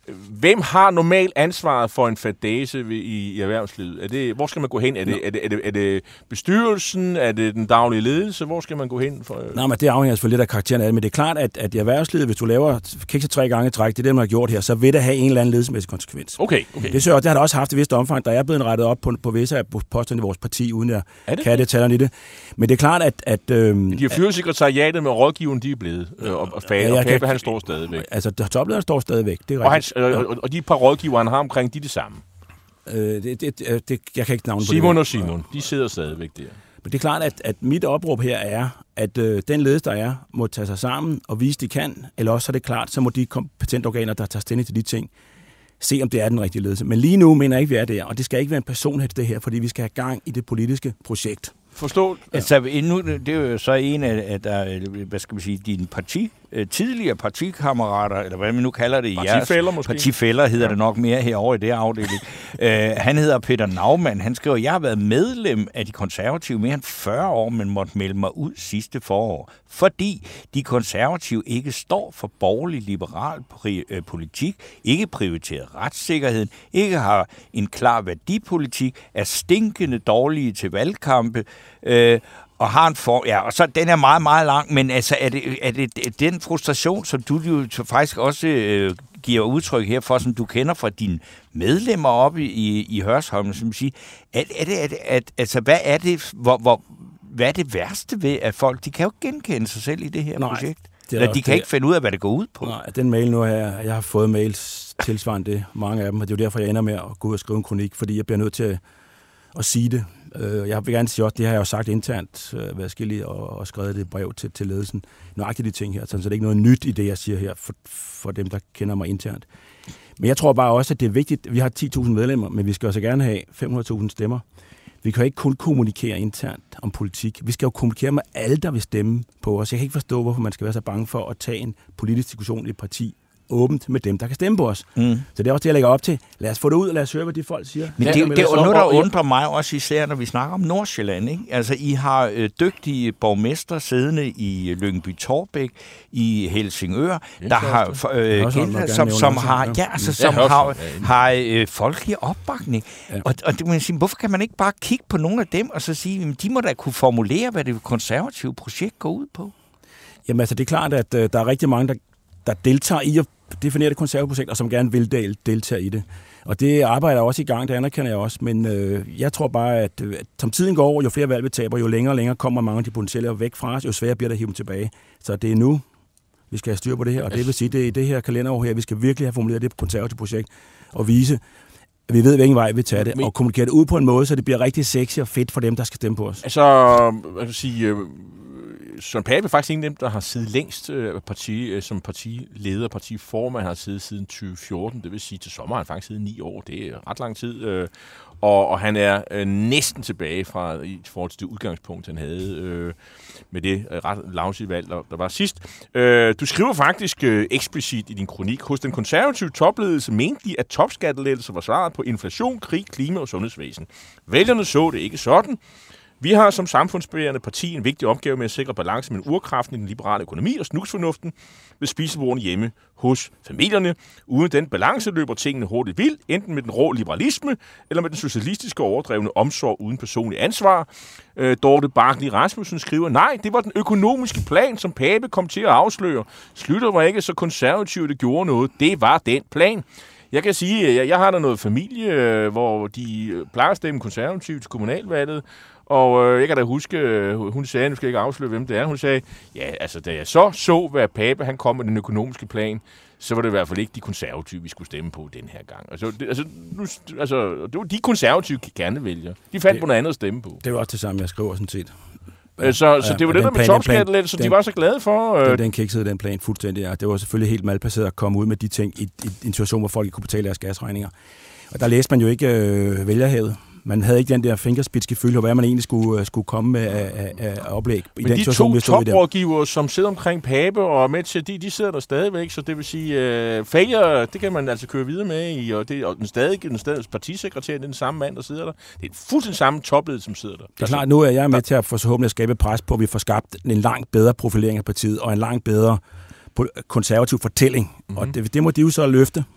Hvem har normalt ansvaret for en fadæse i, i erhvervslivet? Er det, hvor skal man gå hen? Er det, er, det, er, det, er det bestyrelsen? Er det den daglige ledelse? Hvor skal man gå hen? For? Nej, men det afhænger selvfølgelig lidt af karakteren af det, men det er klart, at, at i erhvervslivet, hvis du laver kikser tre gange i træk, det er det, man har gjort her, så vil det have en eller anden ledelsesmæssig konsekvens. Okay, okay. Det, så, det har der også haft et vist omfang, der er blevet rettet op på, på visse af posterne i vores parti, uden jeg kan detaljerne i det. Men det er klart, at... at øhm, de har fyret sekretariatet med rådgiveren, de er blevet, øh, og, og, ja, og Pape, han står stadigvæk. Altså, toplederen står stadigvæk, det er og, hans, øh, og, og de par rådgivere, han har omkring, de er det samme. Øh, det, det, det, jeg kan ikke navne på Simon det. og Simon, de sidder stadigvæk der. Men det er klart, at, at mit opråb her er, at øh, den ledelse, der er, må tage sig sammen og vise, de kan. Eller også er det klart, så må de kompetente organer, der tager stilling til de ting, se, om det er den rigtige ledelse. Men lige nu mener jeg ikke, vi er der. Og det skal ikke være en personheds det her, fordi vi skal have gang i det politiske projekt. Forstå. Ja. Altså, nu, det er jo så en af, af der, hvad skal man sige, dine parti, tidligere partikammerater, eller hvad man nu kalder det i partifæller, måske. Partifæller hedder ja. det nok mere herovre i det afdeling. uh, han hedder Peter Naumann. Han skriver, jeg har været medlem af de konservative mere end fyrre år, men måtte melde mig ud sidste forår, fordi de konservative ikke står for borgerlig-liberal pri- politik, ikke prioriteret retssikkerheden, ikke har en klar værdipolitik, er stinkende dårlige til valgkampe, uh, og har en for, ja, og så den er meget, meget lang, men altså, er det, er det den frustration, som du jo faktisk også øh, giver udtryk her for, som du kender fra dine medlemmer oppe i, i Hørsholm, som siger, er, er det, er det, at, altså, hvad er det, hvor, hvor, hvad er det værste ved, at folk, de kan jo genkende sig selv i det her Nej, projekt? Det Eller de kan det. ikke finde ud af, hvad det går ud på? Nej, den mail nu her, jeg har fået mails tilsvarende det, mange af dem, og det er jo derfor, jeg ender med at gå ud og skrive en kronik, fordi jeg bliver nødt til at, at sige det. Jeg vil gerne sige også, det har jeg jo sagt internt, været skillig og, og skrevet det brev til, til ledelsen. Nøjagtigt de ting her, så det er ikke noget nyt i det, jeg siger her, for, for dem, der kender mig internt. Men jeg tror bare også, at det er vigtigt, vi har ti tusind medlemmer, men vi skal også gerne have fem hundrede tusind stemmer. Vi kan jo ikke kun kommunikere internt om politik. Vi skal jo kommunikere med alle, der vil stemme på os. Jeg kan ikke forstå, hvorfor man skal være så bange for at tage en politisk diskussion i et parti åbent med dem, der kan stemme på os. Mm. Så det er også det, jeg lægger op til. Lad os få det ud, og lad os høre, hvad de folk siger. Men det, det, det er jo noget, der undrer mig også især, når vi snakker om Nordsjælland. Ikke? Altså, I har øh, dygtige borgmestre siddende i Lyngby-Taarbæk, i Helsingør, der har, øh, Gentofte, som, som har, ja, altså, som har, har øh, folkelig opbakning. Ja. Og, og det må jeg sige, hvorfor kan man ikke bare kigge på nogle af dem, og så sige, at de må da kunne formulere, hvad det konservative projekt går ud på? Jamen altså, det er klart, at øh, der er rigtig mange, der der deltager i at definere det konservative projekt, og som gerne vil del, deltage i det. Og det arbejder også i gang, det anerkender jeg også, men øh, jeg tror bare, at, at som tiden går over, jo flere valg vi taber, jo længere og længere kommer mange af de potentielle væk fra os, jo sværere bliver det at hive dem tilbage. Så det er nu, vi skal have styr på det her, og det vil sige, det er i det her kalenderår her, vi skal virkelig have formuleret det konservative projekt, og vise, at vi ved, hvilken vej vi tager det, og kommunikere det ud på en måde, så det bliver rigtig sexy og fedt for dem, der skal stemme på os. Altså, jeg vil sige... Øh Søren Pape er faktisk en af dem, der har siddet længst øh, parti, øh, som partileder, partiformand, han har siddet siden tyve fjorten, det vil sige til sommer, han har faktisk siddet ni år, det er ret lang tid, øh, og, og han er øh, næsten tilbage fra i forhold til det udgangspunkt, han havde øh, med det øh, ret lavsige valg, der, der var sidst. Øh, du skriver faktisk øh, eksplicit i din kronik, hos den konservative topledelse mente de, at topskattelettelser var svaret på inflation, krig, klima og sundhedsvæsen. Vælgerne så det ikke sådan. Vi har som samfundsbærende parti en vigtig opgave med at sikre balance mellem urkraften i den liberale økonomi og snusfornuften ved spisebordene hjemme hos familierne. Uden den balance løber tingene hurtigt vildt, enten med den rå liberalisme eller med den socialistiske overdrevne omsorg uden personlig ansvar. Øh, Dorte Barkley Rasmussen skriver, nej, det var den økonomiske plan, som Pape kom til at afsløre. Slytter var ikke så konservativt, det gjorde noget. Det var den plan. Jeg kan sige, at jeg har der noget familie, hvor de plejer at stemme konservativt til kommunalvalget, og øh, jeg kan da huske, øh, hun sagde, nu skal jeg ikke afsløre, hvem det er, hun sagde, ja, altså da jeg så så, hvad Pape han kom med den økonomiske plan, så var det i hvert fald ikke de konservative, vi skulle stemme på den her gang. Altså, det, altså, nu, altså det var de konservative kernevælgere. De fandt det, på noget andet at stemme på. Det var også det samme, jeg skriver sådan set. Ja, så, ja, så det var det der med topskattelettelser, som de var så glade for. Øh. Den, den kiksede den plan fuldstændig, ja. Det var selvfølgelig helt malplaceret at komme ud med de ting i, i en situation, hvor folk ikke kunne betale deres gasregninger. Og der læste man jo ikke øh, vælgerhavet. Man havde ikke den der fingerspidsgefølge, hvad man egentlig skulle, skulle komme med af, af, af oplæg. I Men den de situation, to toprådgivere, som sidder omkring Pape og med til, de, de sidder der stadigvæk, så det vil sige, uh, failure, det kan man altså køre videre med i, og, det, og den stadig, den stadig partisekretær, det er den samme mand, der sidder der. Det er fuldstændig samme topled, som sidder der. Det er klart, nu er jeg med til at forhåbentlig at skabe pres på, at vi får skabt en langt bedre profilering af partiet, og en langt bedre konservativ fortælling. Mm-hmm. Og det, det må de jo så løfte.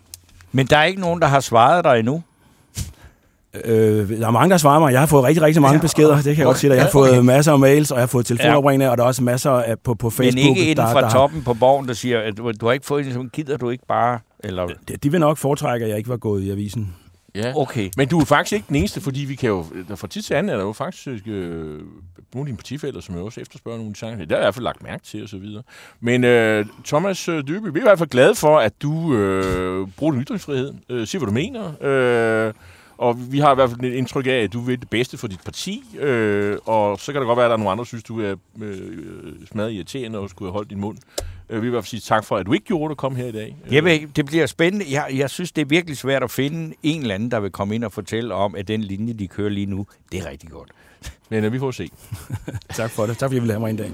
Men der er ikke nogen, der har svaret dig endnu? Øh, der er mange, der svarer mig. Jeg har fået rigtig, rigtig mange ja, beskeder. Det kan jeg godt sige dig. Jeg har fået okay. masser af mails, og jeg har fået telefonopringninger, ja. og der er også masser af på, på Facebook. Men ikke inden der, fra der toppen har... på borgen, der siger, at du, du har ikke fået en, som gider du ikke bare... Eller... De, de vil nok foretrække, at jeg ikke var gået i avisen. Ja, okay. Men du er faktisk ikke den eneste, fordi vi kan jo... Fra tid til anden er der jo faktisk øh, nogle af dine partifæller, som jo også efterspørger nogle sange. Det har jeg i hvert fald lagt mærke til, og så videre. Men øh, Thomas øh, Dyrby, vi er i hvert fald glade for, at du øh, bruger din ytringsfrihed. Øh, siger, hvad du mener. Øh, og vi har i hvert fald et indtryk af, at du vil det bedste for dit parti. Øh, og så kan det godt være, at der er nogle andre, der synes, du er øh, smadret irriterende og skulle have holdt din mund. Vi vil i hvert fald sige tak for, at du ikke gjorde det at komme her i dag. Jamen, det bliver spændende. Jeg, jeg synes, det er virkelig svært at finde en eller anden, der vil komme ind og fortælle om, at den linje, de kører lige nu, det er rigtig godt. Men uh, vi får se. Tak for det. Tak fordi I vil have mig en dag.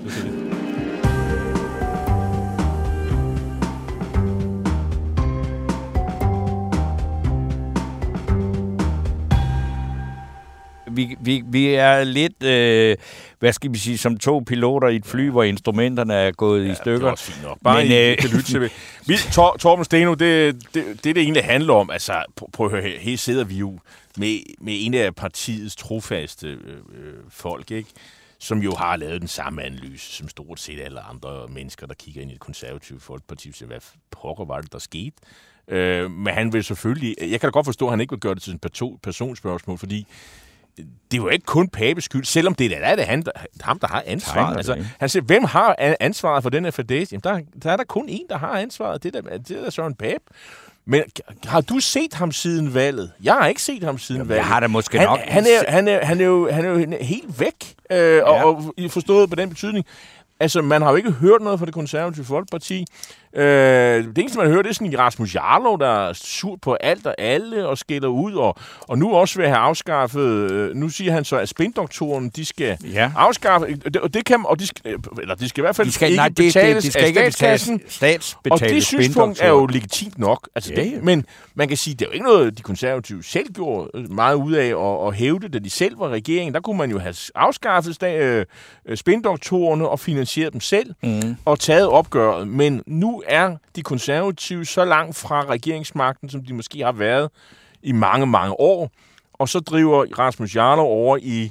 Vi, vi, vi er lidt, øh, hvad skal vi sige, som to piloter i et fly, hvor instrumenterne er gået ja, i stykker. Det er også fint nok. Bare Men, I øh, kan lytte til. Vi, Tor, Torben Steno, det, det, det, det egentlig handler om, altså, prøv at høre her, her sidder vi jo med, med en af partiets trofaste øh, folk, ikke? Som jo har lavet den samme analyse, som stort set alle andre mennesker, der kigger ind i et konservativt folkeparti, så hvad pokker var det, der skete? Øh, men han vil selvfølgelig, jeg kan da godt forstå, at han ikke vil gøre det til en personspørgsmål, fordi det er jo ikke kun Papes skyld, selvom det er det han, der, ham, der har ansvaret. Altså, han siger, hvem har ansvaret for den her fadæs? Jamen, der, der er der kun en, der har ansvaret. Det er der, det er der Søren Pape. Men har du set ham siden valget? Jeg har ikke set ham siden Jamen, valget. Jeg har da måske han, nok. Han er, han, er, han, er jo, han er jo helt væk, øh, ja. og, og forstået på den betydning. Altså, man har jo ikke hørt noget fra det konservative folkeparti. Øh, det eneste, man hører, det er sådan Rasmus Jarlov, der er sur på alt og alle og skælder ud, og, og nu også vil have afskaffet, øh, nu siger han så, at spindoktoren, de skal ja. afskaffe, og det kan, og de skal, eller de skal i hvert fald de skal, ikke nej, betales det, det, de skal af statskassen, statsbetales, og det synspunkt er jo legitimt nok. Altså, ja, ja. Det, men man kan sige, det er jo ikke noget, de konservative selv gjorde meget ud af at, at hævde, da de selv var regeringen. Der kunne man jo have afskaffet øh, spindoktorerne og finansieret dem selv, mm. og taget opgøret, men nu er de konservative så langt fra regeringsmagten, som de måske har været i mange, mange år. Og så driver Rasmus Jarlov over i,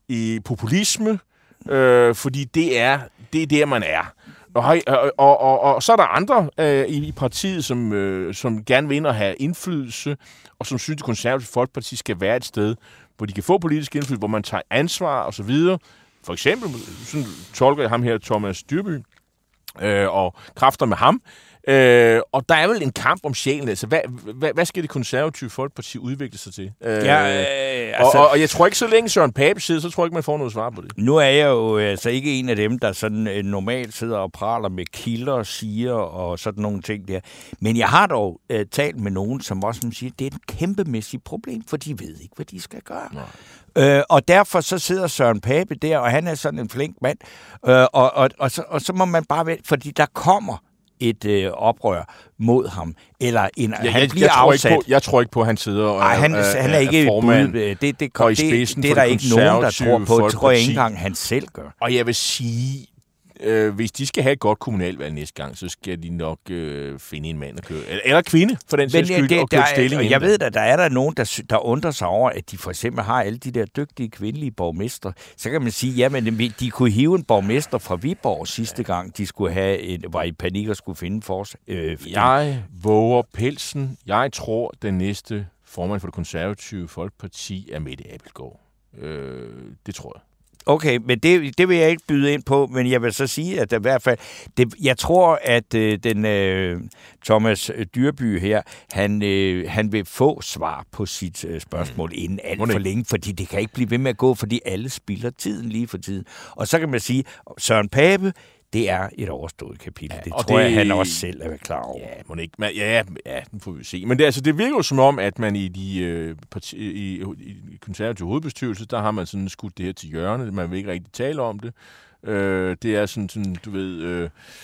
i populisme, øh, fordi det er, det er der, man er. Og, og, og, og, og så er der andre øh, i partiet, som, øh, som gerne vil ind og have indflydelse, og som synes, at det konservative folkeparti skal være et sted, hvor de kan få politisk indflydelse, hvor man tager ansvar og så videre. For eksempel, sådan tolker jeg ham her, Thomas Dyrby, Øh, og kræfter med ham. Øh, og der er vel en kamp om sjælen. Altså, hvad, hvad, hvad skal det konservative folkeparti udvikle sig til? Øh, ja, øh, altså, og, og, og jeg tror ikke, så længe Søren Pape sidder, så tror jeg ikke, man får noget svar på det. Nu er jeg jo altså ikke en af dem, der sådan øh, normalt sidder og praler med kilder og siger og sådan nogle ting der. Men jeg har dog øh, talt med nogen, som også som siger, det er et kæmpemæssigt problem, for de ved ikke, hvad de skal gøre. Øh, og derfor så sidder Søren Pape der, og han er sådan en flink mand. Øh, og, og, og, så, og så må man bare vælge, fordi der kommer et øh, oprør mod ham, eller en, ja, han jeg, bliver jeg tror afsat. Ikke på, jeg tror ikke på, at han sidder og Ej, han, er, han er ikke formand det, det, det, og i det, det er der ikke nogen, der tror på. Det tror jeg ikke engang, han selv gør. Og jeg vil sige, øh, hvis de skal have et godt kommunalvalg næste gang, så skal de nok øh, finde en mand at køre. Eller, eller kvinde, for den sags skyld, og købe stilling. Og jeg ved, at der er der nogen, der, der undrer sig over, at de for eksempel har alle de der dygtige kvindelige borgmestre. Så kan man sige, jamen, de kunne hive en borgmester fra Viborg sidste gang, de skulle have en, var i panik og skulle finde for os. Øh, jeg våger pelsen. Jeg tror, den næste formand for det konservative folkeparti er Mette Abildgaard. Øh, det tror jeg. Okay, men det, det vil jeg ikke byde ind på, men jeg vil så sige, at i hvert fald, det, jeg tror, at øh, den øh, Thomas Dyrby her, han, øh, han vil få svar på sit øh, spørgsmål mm. inden alt for længe, fordi det kan ikke blive ved med at gå, fordi alle spilder tiden lige for tiden. Og så kan man sige, Søren Pape, det er et overstået kapitel. Ja, det tror det, jeg, han også selv er klar over. Ja, må ikke. Men, ja, ja, den får vi se. Men det, altså, det virker jo som om, at man i de øh, parti, i, i konservative hovedbestyrelse, der har man sådan skudt det her til hjørne. Man vil ikke rigtig tale om det. Øh, det er sådan, sådan du ved... Øh,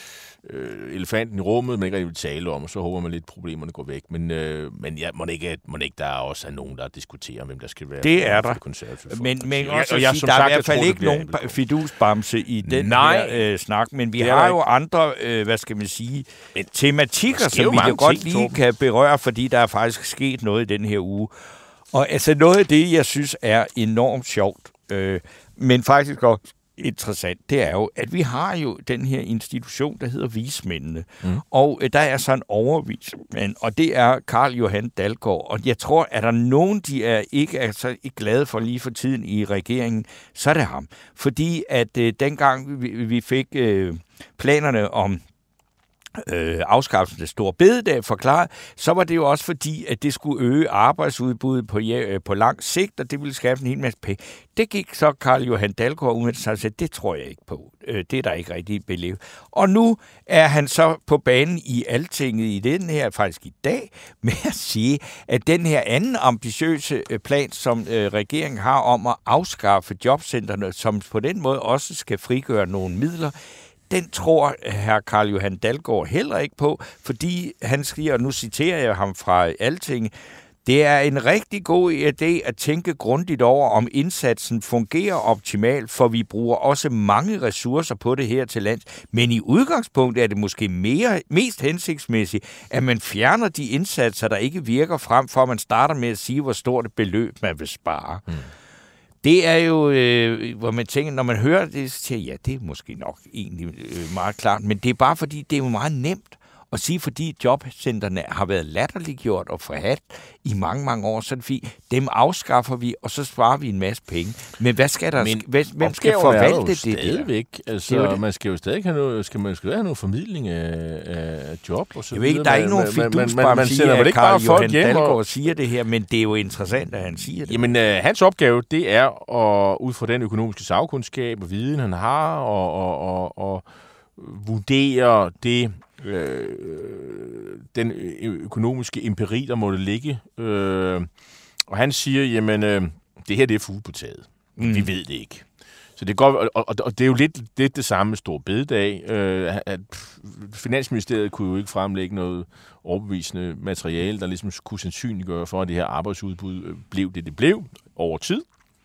øh, elefanten i rummet, man ikke rigtig vil tale om, og så håber man lidt, at problemerne går væk. Men, øh, men ja, må det ikke, må det ikke, der er også nogen, der diskuterer, hvem der skal være. Det er for, der. For men, men også og jeg, sige, som der er sagt, i hvert fald tror, ikke nogen fidusbamse i den Nej, her øh, snak, men vi har jo andre, øh, hvad skal man sige, men, tematikker, som vi jo godt lige ting, kan berøre, fordi der er faktisk sket noget i den her uge. Og altså noget af det, jeg synes er enormt sjovt, øh, men faktisk også interessant, det er jo, at vi har jo den her institution, der hedder vismændene. Mm. Og øh, der er så en overvismand, og det er Carl Johan Dalgaard. Og jeg tror, at der er nogen, de er ikke er så ikke glade for lige for tiden i regeringen, så er det ham. Fordi at øh, dengang vi, vi fik øh, planerne om Øh, afskaffelsen af store bededag forklaret, så var det jo også fordi, at det skulle øge arbejdsudbuddet på, ja, på lang sigt, og det ville skabe en hel masse penge. Det gik så Carl Johan Dalgaard ud og sagde, det tror jeg ikke på. Øh, det er der ikke rigtig belevet. Og nu er han så på banen i Altinget i den her, faktisk i dag, med at sige, at den her anden ambitiøse plan, som øh, regeringen har om at afskaffe jobcentrene, som på den måde også skal frigøre nogle midler, den tror hr. Carl Johan Dalgaard heller ikke på, fordi han skriver, og nu citerer jeg ham fra Altinget, det er en rigtig god idé at tænke grundigt over, om indsatsen fungerer optimalt, for vi bruger også mange ressourcer på det her til lands. Men i udgangspunktet er det måske mere, mest hensigtsmæssigt, at man fjerner de indsatser, der ikke virker, frem for at man starter med at sige, hvor stort et beløb man vil spare. Hmm. Det er jo, øh, hvor man tænker, når man hører det, så siger ja, det er måske nok egentlig øh, meget klart, men det er bare fordi, det er jo meget nemt at sige, fordi jobcentrene har været latterliggjort og forhadt i mange, mange år, så er det fint. Dem afskaffer vi, og så sparer vi en masse penge. Men hvad skal der, men hvem, hvem skal forvalte det? Stadigvæk. Altså, det det. Man skal jo stadig have noget, skal man skal have noget formidling af, af job og så jeg ved ikke, der er ikke nogen fidusbamse i, at Carl Johan Dalgaard siger det her, men det er jo interessant, at han siger det. Jamen, øh, hans opgave, det er at, ud fra den økonomiske sagkundskab og viden, han har, og, og, og, og vurdere det, øh, den økonomiske empiri, der måtte ligge. Øh, og han siger, jamen, øh, det her det er fugle på taget. Mm. Vi ved det ikke. Så det går, og, og, og det er jo lidt, lidt det samme med Store Bededag. Øh, at Finansministeriet kunne jo ikke fremlægge noget overbevisende materiale, der ligesom kunne sandsynliggøre for, at det her arbejdsudbud blev det, det blev over tid.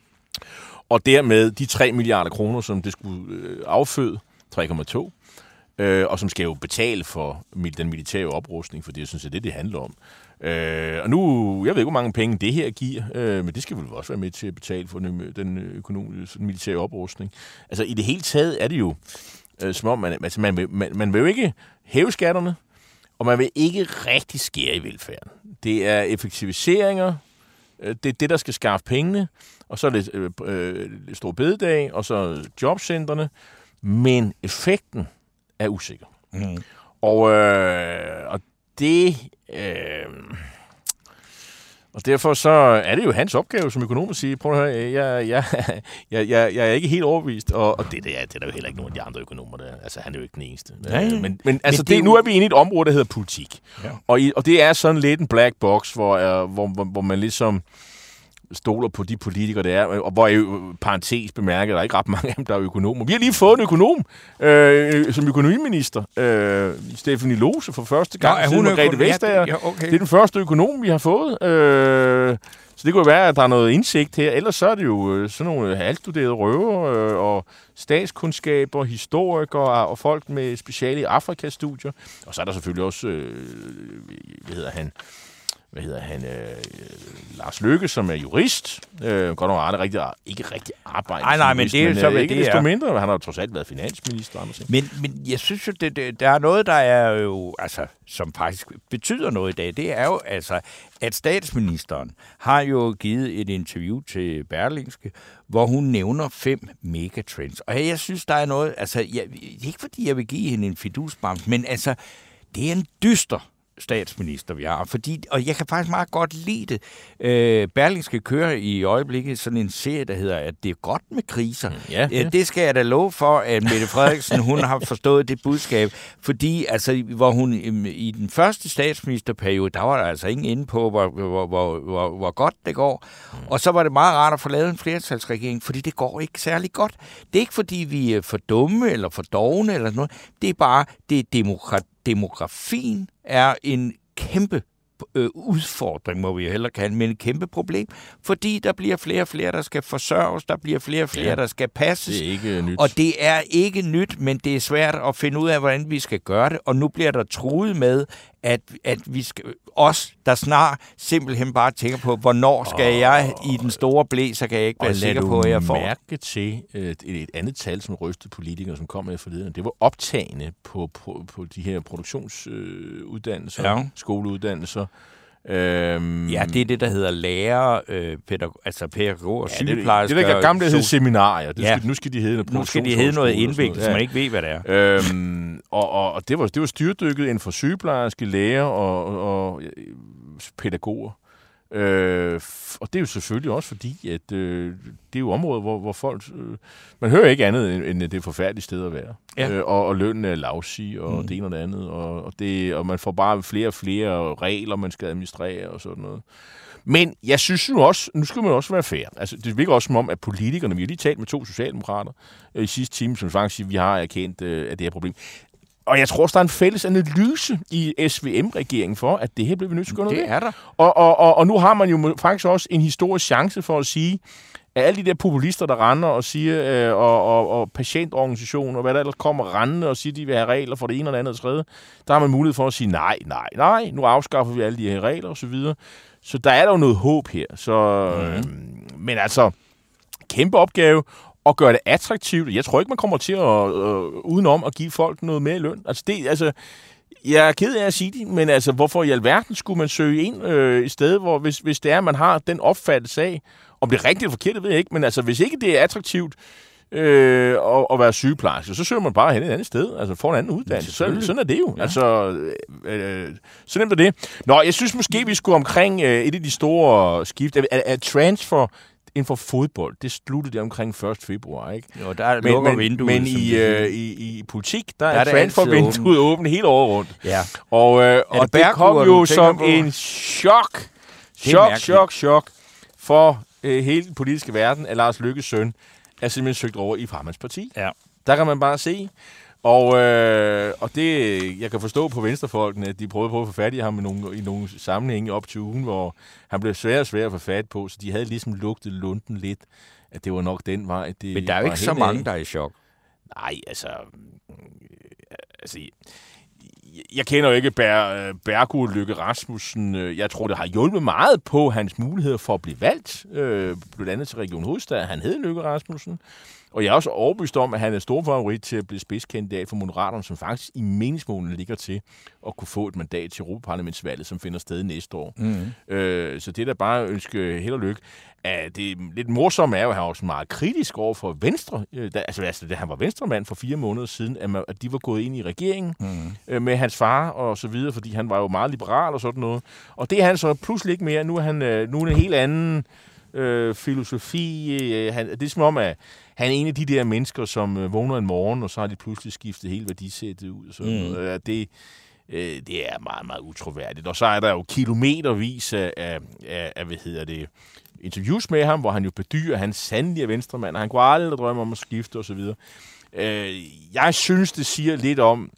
Og dermed de tre milliarder kroner, som det skulle øh, afføde, tre komma to, øh, og som skal jo betale for den militære oprustning, for det synes jeg, det det handler om. Øh, og nu, jeg ved ikke, hvor mange penge det her giver, øh, men det skal vel også være med til at betale for den, den økonomiske den militære oprustning. Altså i det hele taget er det jo, øh, som om man, altså, man, vil, man, man vil jo ikke hæve skatterne, og man vil ikke rigtig skære i velfærden. Det er effektiviseringer, øh, det er det, der skal skaffe pengene, og så er det øh, øh, Store Bededag, og så jobcentrene, men effekten er usikker. Mm. Og, øh, og det... Øh, og derfor så er det jo hans opgave som økonom at sige, prøv at høre, jeg, jeg, jeg, jeg, jeg er ikke helt overbevist, og, og det, det, er, det er der jo heller ikke nogen af de andre økonomer, der altså han er jo ikke den eneste. Ja, ja. Men, men altså, men det, det, nu er vi inde i et område, der hedder politik. Ja. Og, i, og det er sådan lidt en black box, hvor, uh, hvor, hvor, hvor man ligesom stoler på de politikere, der er, og hvor jeg parentes bemærker, der er ikke ret mange af dem, der er økonomer. Vi har lige fået en økonom øh, som økonomiminister, øh, Stephanie Lose, for første gang, ja, siden Margrethe Vestager. Ja, okay. Det er den første økonom, vi har fået. Øh, så det kunne være, at der er noget indsigt her. Ellers så er det jo sådan nogle halvstuderede røver øh, og statskundskaber, historikere og folk med speciale i Afrikastudier. Og så er der selvfølgelig også, øh, hvad hedder han, Hvad hedder han? Øh, Lars Løkke, som er jurist. Øh, godt nok har det rigtig, ikke rigtig arbejdet. Nej, nej, men det er jo så, hvad ikke det desto er. mindre. Han har trods alt været finansminister. Men, men jeg synes jo, det, det, der er noget, der er jo, altså, som faktisk betyder noget i dag. Det er jo altså, at statsministeren har jo givet et interview til Berlingske, hvor hun nævner fem megatrends. Og jeg synes, der er noget, altså, jeg, ikke fordi jeg vil give hende en fidusbamse, men altså, det er en dyster statsminister, vi har. Fordi, og jeg kan faktisk meget godt lide det. Øh, Berlingske kører i øjeblikket sådan en serie, der hedder, at det er godt med kriser. Ja, ja. Øh, det skal jeg da love for, at Mette Frederiksen, hun har forstået det budskab. Fordi, altså, hvor hun i den første statsministerperiode, der var der altså ingen inde på, hvor, hvor, hvor, hvor, hvor godt det går. Og så var det meget rart at få lavet en flertalsregering, fordi det går ikke særlig godt. Det er ikke, fordi vi er for dumme eller for dovne eller noget. Det er bare, det er demokrati. Demografien er en kæmpe øh, udfordring, må vi jo hellere kalde, men et kæmpe problem, fordi der bliver flere og flere, der skal forsørges, der bliver flere og flere, ja, der skal passes. Det er ikke nyt. Og det er ikke nyt, men det er svært at finde ud af, hvordan vi skal gøre det, og nu bliver der truet med, at, at vi skal, os, der snart simpelthen bare tænker på, hvornår skal oh, jeg i den store blæ, så kan jeg ikke være sikker på, at jeg får. Og mærke til et, et andet tal, som rystede politikere, som kom med forleden. Det var optagende på, på, på de her produktionsuddannelser, øh, ja. skoleuddannelser. Øhm, ja, det er det, der hedder lærer, øh, pædagog, altså pædagoger, ja, sygeplejersker. Det, det der gamle hed seminarier. Det ja. skal, nu skal de hedde noget Nu skal de hedde noget indviklet, så man ikke ved, hvad det er. Øhm, og og, og det, var, det var styrdykket inden for sygeplejerske, læger og, og, og pædagoger. Øh, og det er jo selvfølgelig også fordi, at øh, det er jo områder, hvor, hvor folk... Øh, man hører ikke andet, end, end det er forfærdeligt sted at være. Ja. Øh, og, og lønnen er lavsig, og mm. det ene og det andet. Og, og, det, og man får bare flere og flere regler, man skal administrere og sådan noget. Men jeg synes nu også, nu skal man også være fair. Altså, det virker også som om, at politikerne, vi har lige talt med to socialdemokrater øh, i sidste time, som faktisk siger, at vi har erkendt, øh, at det er et problem. Og jeg tror også, der er en fælles analyse i S V M-regeringen for, at det her bliver vi nødt til at gøre noget ved. Det er der. Og, og, og, og nu har man jo faktisk også en historisk chance for at sige, at alle de der populister, der render og siger, øh, og, og, og patientorganisationer, og hvad der ellers kommer rendende og siger, de vil have regler for det ene og det andet og tredje, der har man mulighed for at sige, nej, nej, nej, nu afskaffer vi alle de her regler og så videre. Så der er der jo noget håb her. Så, mm-hmm. øh, men altså, kæmpe opgave. Og gøre det attraktivt. Jeg tror ikke, man kommer til at øh, udenom at give folk noget mere i løn. Altså, det, altså, jeg er ked af at sige det, men altså, hvorfor i alverden skulle man søge ind øh, i stedet, hvor hvis, hvis det er, man har den opfattelse af, om det er rigtigt eller forkert, det ved jeg ikke, men altså, hvis ikke det er attraktivt øh, at, at være sygeplejerske, så søger man bare hen et andet sted, altså får en anden uddannelse. Så, sådan er det jo. Ja. Altså, øh, så nemt er det. Nå, jeg synes måske, vi skulle omkring øh, et af de store skift, at, at transfer inden for fodbold, det sluttede det omkring første februar, ikke? Jo, der lukker men, vinduet. Men i, øh, i, i politik, der, der er, er transfervinduet åbent hele året rundt. Ja. Og, øh, og det, det kom jo som på? en chok, chok, chok, chok for øh, hele den politiske verden, at Lars Løkkes søn er simpelthen søgt over i Farmans parti. Ja. Der kan man bare se. Og, øh, og det, jeg kan forstå på venstrefolkene, at de prøvede på at få fat i ham i nogle, i nogle sammenhænge op til ugen, hvor han blev svær og svær at få fat på, så de havde ligesom lugtet lunden lidt, at det var nok den vej. Det Men der er jo ikke så mange, af. der er i chok. Nej, altså... Øh, altså jeg, jeg kender jo ikke Ber, Bergo Løkke Rasmussen. Jeg tror, det har hjulpet meget på hans muligheder for at blive valgt, øh, blandt andet til Region Hovedstaden. Han hed Løkke Rasmussen. Og jeg er også overbevist om, at han er stor favorit til at blive spidskandidat for Moderaterne, som faktisk i meningsmålene ligger til at kunne få et mandat til Europaparlamentsvalget, som finder sted næste år. Mm. Øh, så det er da bare at ønske held og lykke. Uh, det lidt morsomme er jo, at han var også meget kritisk over for Venstre. Uh, da, altså, altså, da han var venstremand for fire måneder siden, at, man, at de var gået ind i regeringen mm. uh, med hans far og så videre, fordi han var jo meget liberal og sådan noget. Og det er han så pludselig ikke mere. Nu er han uh, nu er en helt anden uh, filosofi. Uh, han, det er som om, at han er en af de der mennesker, som øh, vågner en morgen, og så har de pludselig skiftet hele værdisættet ud. Så, mm. øh, det, øh, det er meget, meget utroværdigt. Og så er der jo kilometervis af, af, af, af hvad hedder det, interviews med ham, hvor han jo bedyrer, at han sandelig er venstremand, og han kunne aldrig drømme om at skifte osv. Øh, jeg synes, det siger lidt om,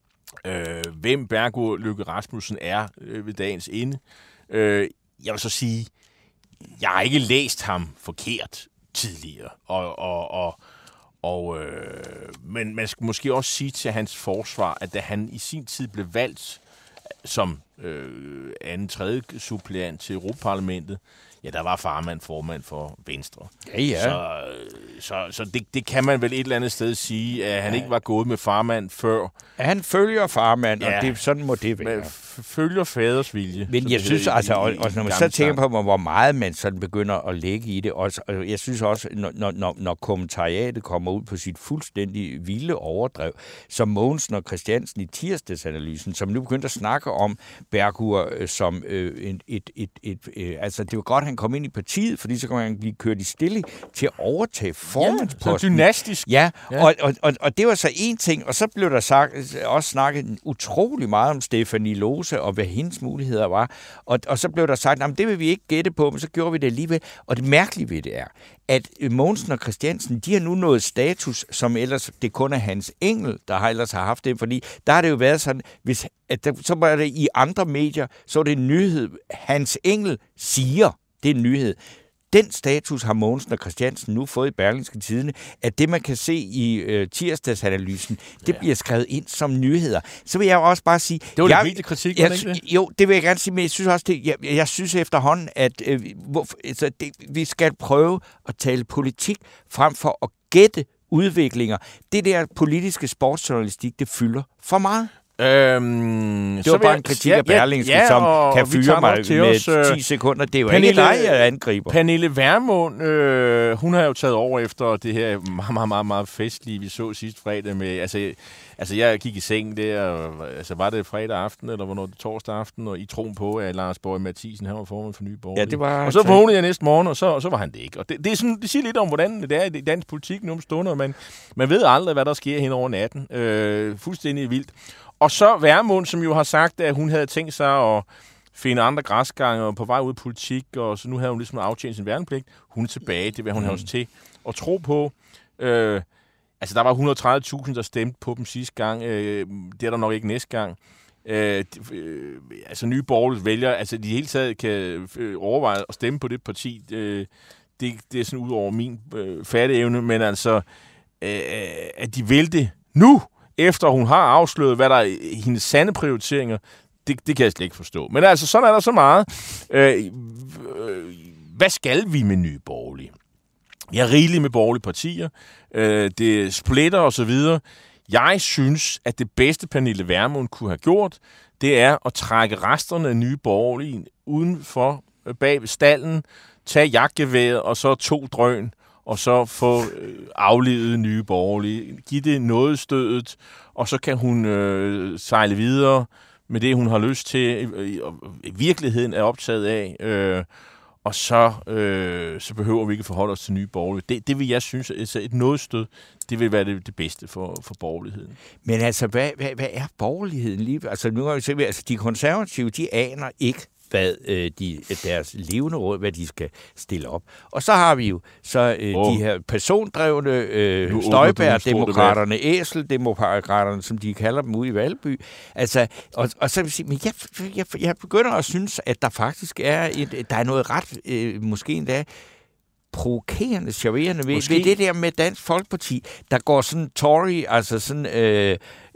øh, hvem Bergo Løkke Rasmussen er øh, ved dagens ende. Øh, jeg vil så sige, jeg har ikke læst ham forkert tidligere. Og, og, og, og, øh, men man skal måske også sige til hans forsvar, at da han i sin tid blev valgt som øh, anden tredje suppleant til Europaparlamentet, ja, der var farmand formand for Venstre. Ja, ja. Så så så det, det kan man vel et eller andet sted sige, at han ja. ikke var gået med farmand før. Han følger farmand, ja. og det, sådan må det være. F- følger faders vilje. Men jeg synes, i, altså, og, og når man så tænker på, hvor meget man sådan begynder at lægge i det, også, og jeg synes også, når, når, når kommentariatet kommer ud på sit fuldstændig vilde overdrev, som Mogensen og Christiansen i tirsdagsanalysen, som nu begyndte at snakke om Bergur øh, som øh, et, et, et, et øh, altså det var godt, han kom ind i partiet, fordi så kunne han blive kørt i stilling til at overtage formandsposten. Ja, så dynastisk. Ja, ja. Og, og, og, og det var så en ting, og så blev der sagt, også snakket utrolig meget om Stephanie Lose og hvad hendes muligheder var, og, og så blev der sagt, at det vil vi ikke gætte på, men så gjorde vi det alligevel. Og det mærkelige ved det er, at Mogensen og Christiansen, de har nu nået status, som ellers det kun er Hans Engel, der har ellers har haft det, fordi der har det jo været sådan, hvis, at der, så var det i andre medier, så er det en nyhed. Hans Engel siger, det er en nyhed. Den status har Mogensen og Christiansen nu fået i Berlingske Tidende, at det, man kan se i øh, tirsdagsanalysen, det ja. bliver skrevet ind som nyheder. Så vil jeg også bare sige... Det var lidt kritik, jeg, ikke det? Jo, det vil jeg gerne sige, men jeg synes også, det, jeg, jeg synes efterhånden, at øh, hvor, altså, det, vi skal prøve at tale politik frem for at gætte udviklinger. Det der politiske sportsjournalistik, det fylder for meget. Øhm, det var bare en kritik af Berlingske, ja, ja, som og, kan fyre mig med os, ti sekunder. Det er jo Pernille, ikke dig, jeg angriber. Pernille Vermund, øh, hun har jo taget over efter det her meget, meget, meget, meget festlige, vi så sidste fredag med... Altså, altså jeg gik i seng der, og, altså var det fredag aften, eller hvornår det torsdag aften, og i troen på, at Lars Boje Mathiesen, han var formand for Nye Borgerlige. Ja, det var... Og så vågnede jeg næste morgen, og så, og så var han det ikke. Og det, det, er sådan, det siger lidt om, hvordan det er i dansk politik nu om stunder. Man, man ved aldrig, hvad der sker hen over natten. Øh, fuldstændig vildt. Og så Vermund, som jo har sagt, at hun havde tænkt sig at finde andre græsgange og på vej ud af politik, og så nu havde hun ligesom aftjent sin værnepligt. Hun er tilbage, det vil hun mm. have os til at tro på. Øh, altså, der var et hundrede og tredive tusind, der stemte på dem sidste gang. Øh, det er der nok ikke næste gang. Øh, øh, altså, Nye Borgerlige vælger, altså de hele taget kan øh, overveje at stemme på det parti. Øh, det, det er sådan ud over min øh, fatteevne, men altså, øh, at de vil det nu, efter hun har afsløret, hvad der er hendes sande prioriteringer, det, det kan jeg slet ikke forstå. Men altså, sådan er der så meget. Øh, øh, hvad skal vi med Nye Borgerlige? Jeg er rigelig med borgerlige partier. Øh, det splitter og så videre. Jeg synes, at det bedste Pernille Vermund kunne have gjort, det er at trække resterne af Nye Borgerlige uden for bag stallen, tage jagtgeværet og så to drøn, og så få øh, aflevet Nye Borgerlige. Giv det noget stødet, og så kan hun øh, sejle videre med det, hun har lyst til, øh, og virkeligheden er optaget af, øh, og så, øh, så behøver vi ikke forholde os til Nye Borgerlige. Det, det vil jeg synes, altså et nådestød, det vil være det, det bedste for, for borgerligheden. Men altså, hvad, hvad, hvad er borgerligheden lige? Altså, nu har vi set, altså, de konservative, de aner ikke, hvad øh, de, deres levende råd, hvad de skal stille op. Og så har vi jo så øh, oh. de her persondrevne øh, Støjberg-demokraterne, Æsel-demokraterne, som de kalder dem ude i Valby. Altså, og, og så vil jeg sige, men jeg, jeg, jeg begynder at synes, at der faktisk er, et, der er noget ret, øh, måske endda, provokerende, charmerende ved, ved det der med Dansk Folkeparti, der går sådan Tory, altså sådan øh,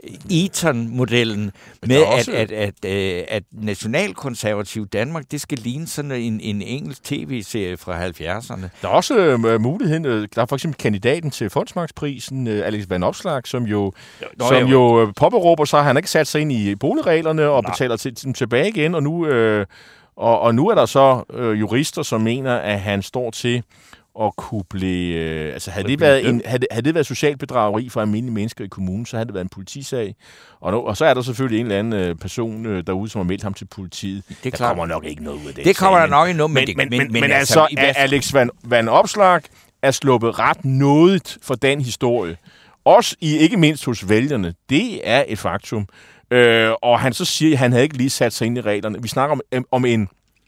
Eton-modellen med, også... at, at, at, at, at nationalkonservativ Danmark, det skal ligne sådan en, en engelsk tv-serie fra halvfjerdserne. Der er også øh, muligheden, der er for eksempel kandidaten til Fondsmarksprisen, øh, Alex Van Opslark, som jo, Nå, som jo øh, påberåber sig, han har ikke sat sig ind i boligreglerne og Nej. betaler til, til tilbage igen, og nu... Øh, Og, og nu er der så øh, jurister, som mener, at han står til at kunne blive... Øh, altså, havde det, været en, havde, havde det været socialt bedrageri for almindelige mennesker i kommunen, så havde det været en politisag. Og, nu, og så er der selvfølgelig en eller anden øh, person øh, derude, som har meldt ham til politiet. Det der klar. kommer nok ikke noget ud af det. Det kommer der nok ikke noget, men... Men, men, men, men, men, men altså, altså Alex Van, Van Opslark er sluppet ret nådigt for den historie. Også i, ikke mindst hos vælgerne. Det er et faktum. Øh, og han så siger, at han havde ikke lige sat sig ind i reglerne. Vi snakker om, om en,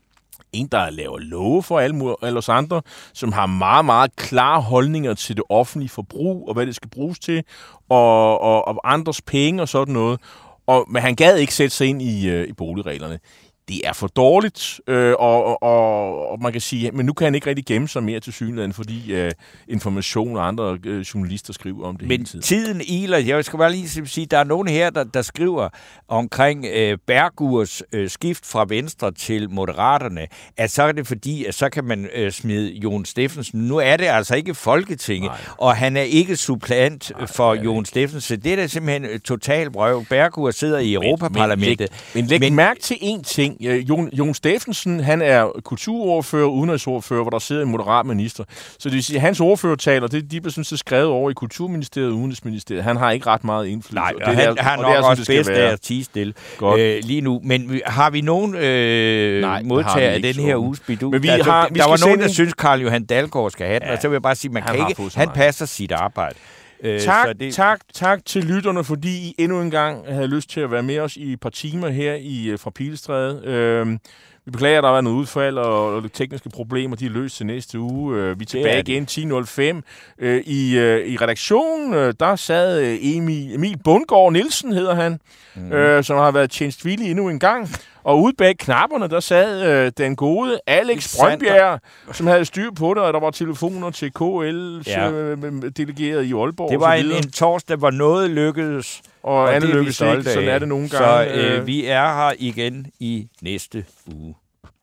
en, der laver love for alle, alle os andre, som har meget, meget klare holdninger til det offentlige forbrug, og hvad det skal bruges til, og, og, og andres penge og sådan noget. Og, men han gad ikke sætte sig ind i, uh, i boligreglerne. det er for dårligt, øh, og, og, og man kan sige, men nu kan han ikke rigtig gemme sig mere til synligheden, fordi øh, Information og andre øh, journalister skriver om det men hele tiden. Tiden iler. Jeg skal bare lige sige, der er nogen her, der, der skriver omkring øh, Bergurs øh, skift fra Venstre til Moderaterne, at så er det fordi, at så kan man øh, smide Jon Steffensen. Nu er det altså ikke Folketinget, Nej. og han er ikke supplant Nej, for Jon Steffensen. Det er da simpelthen total brøv. Bergur sidder i Europaparlamentet. Men, men læg, men læg mærke til én ting. Jon, Jon Steffensen, han er kulturordfører, udenrigsordfører, hvor der sidder en moderat minister. Så det vil sige, at hans ordførertaler, det, de bliver sådan set skrevet over i Kulturministeriet og Udenrigsministeriet. Han har ikke ret meget indflydelse. Nej, og og det han er, har nok og det er, også bedst af at tie stille øh, lige nu. Men har vi nogen øh, Nej, modtager af den her uges bidus? Men vi altså, har, vi der var nogen, der en... synes, Karl Johan Dalgaard skal have den, ja, og så vil jeg bare sige, man kan ikke, han passer sit arbejde. Øh, tak, det... tak, tak til lytterne, fordi I endnu en gang havde lyst til at være med os i et par timer her i fra Pilestræde. Øh, vi beklager, at der har været noget udfald, og, og tekniske problemer, de er løst til næste uge. Øh, vi er tilbage er igen ti nul fem. Øh, i, øh, I redaktionen, øh, der sad Emil, Emil Bundgaard Nielsen, hedder han, mm. øh, som har været tjenestvillig endnu en gang. Og ude bag knapperne, der sad øh, den gode Alex Brøndbjerg, som havde styr på det, og der var telefoner til K L's ja. øh, delegeret i Aalborg. Det var en, en torsdag, hvor noget lykkedes, og, og andet lykkedes ikke. Sådan er det nogle gange. Så øh, vi er her igen i næste uge.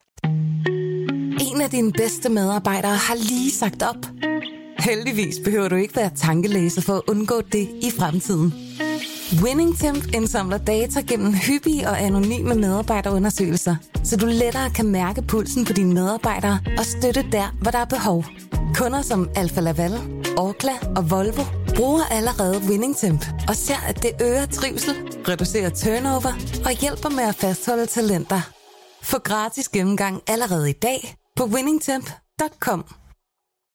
En af dine bedste medarbejdere har lige sagt op. Heldigvis behøver du ikke være tankelæser for at undgå det i fremtiden. WinningTemp indsamler data gennem hyppige og anonyme medarbejderundersøgelser, så du lettere kan mærke pulsen på dine medarbejdere og støtte der, hvor der er behov. Kunder som Alfa Laval, Orkla og Volvo bruger allerede WinningTemp og ser, at det øger trivsel, reducerer turnover og hjælper med at fastholde talenter. Få gratis gennemgang allerede i dag på winningtemp punktum com.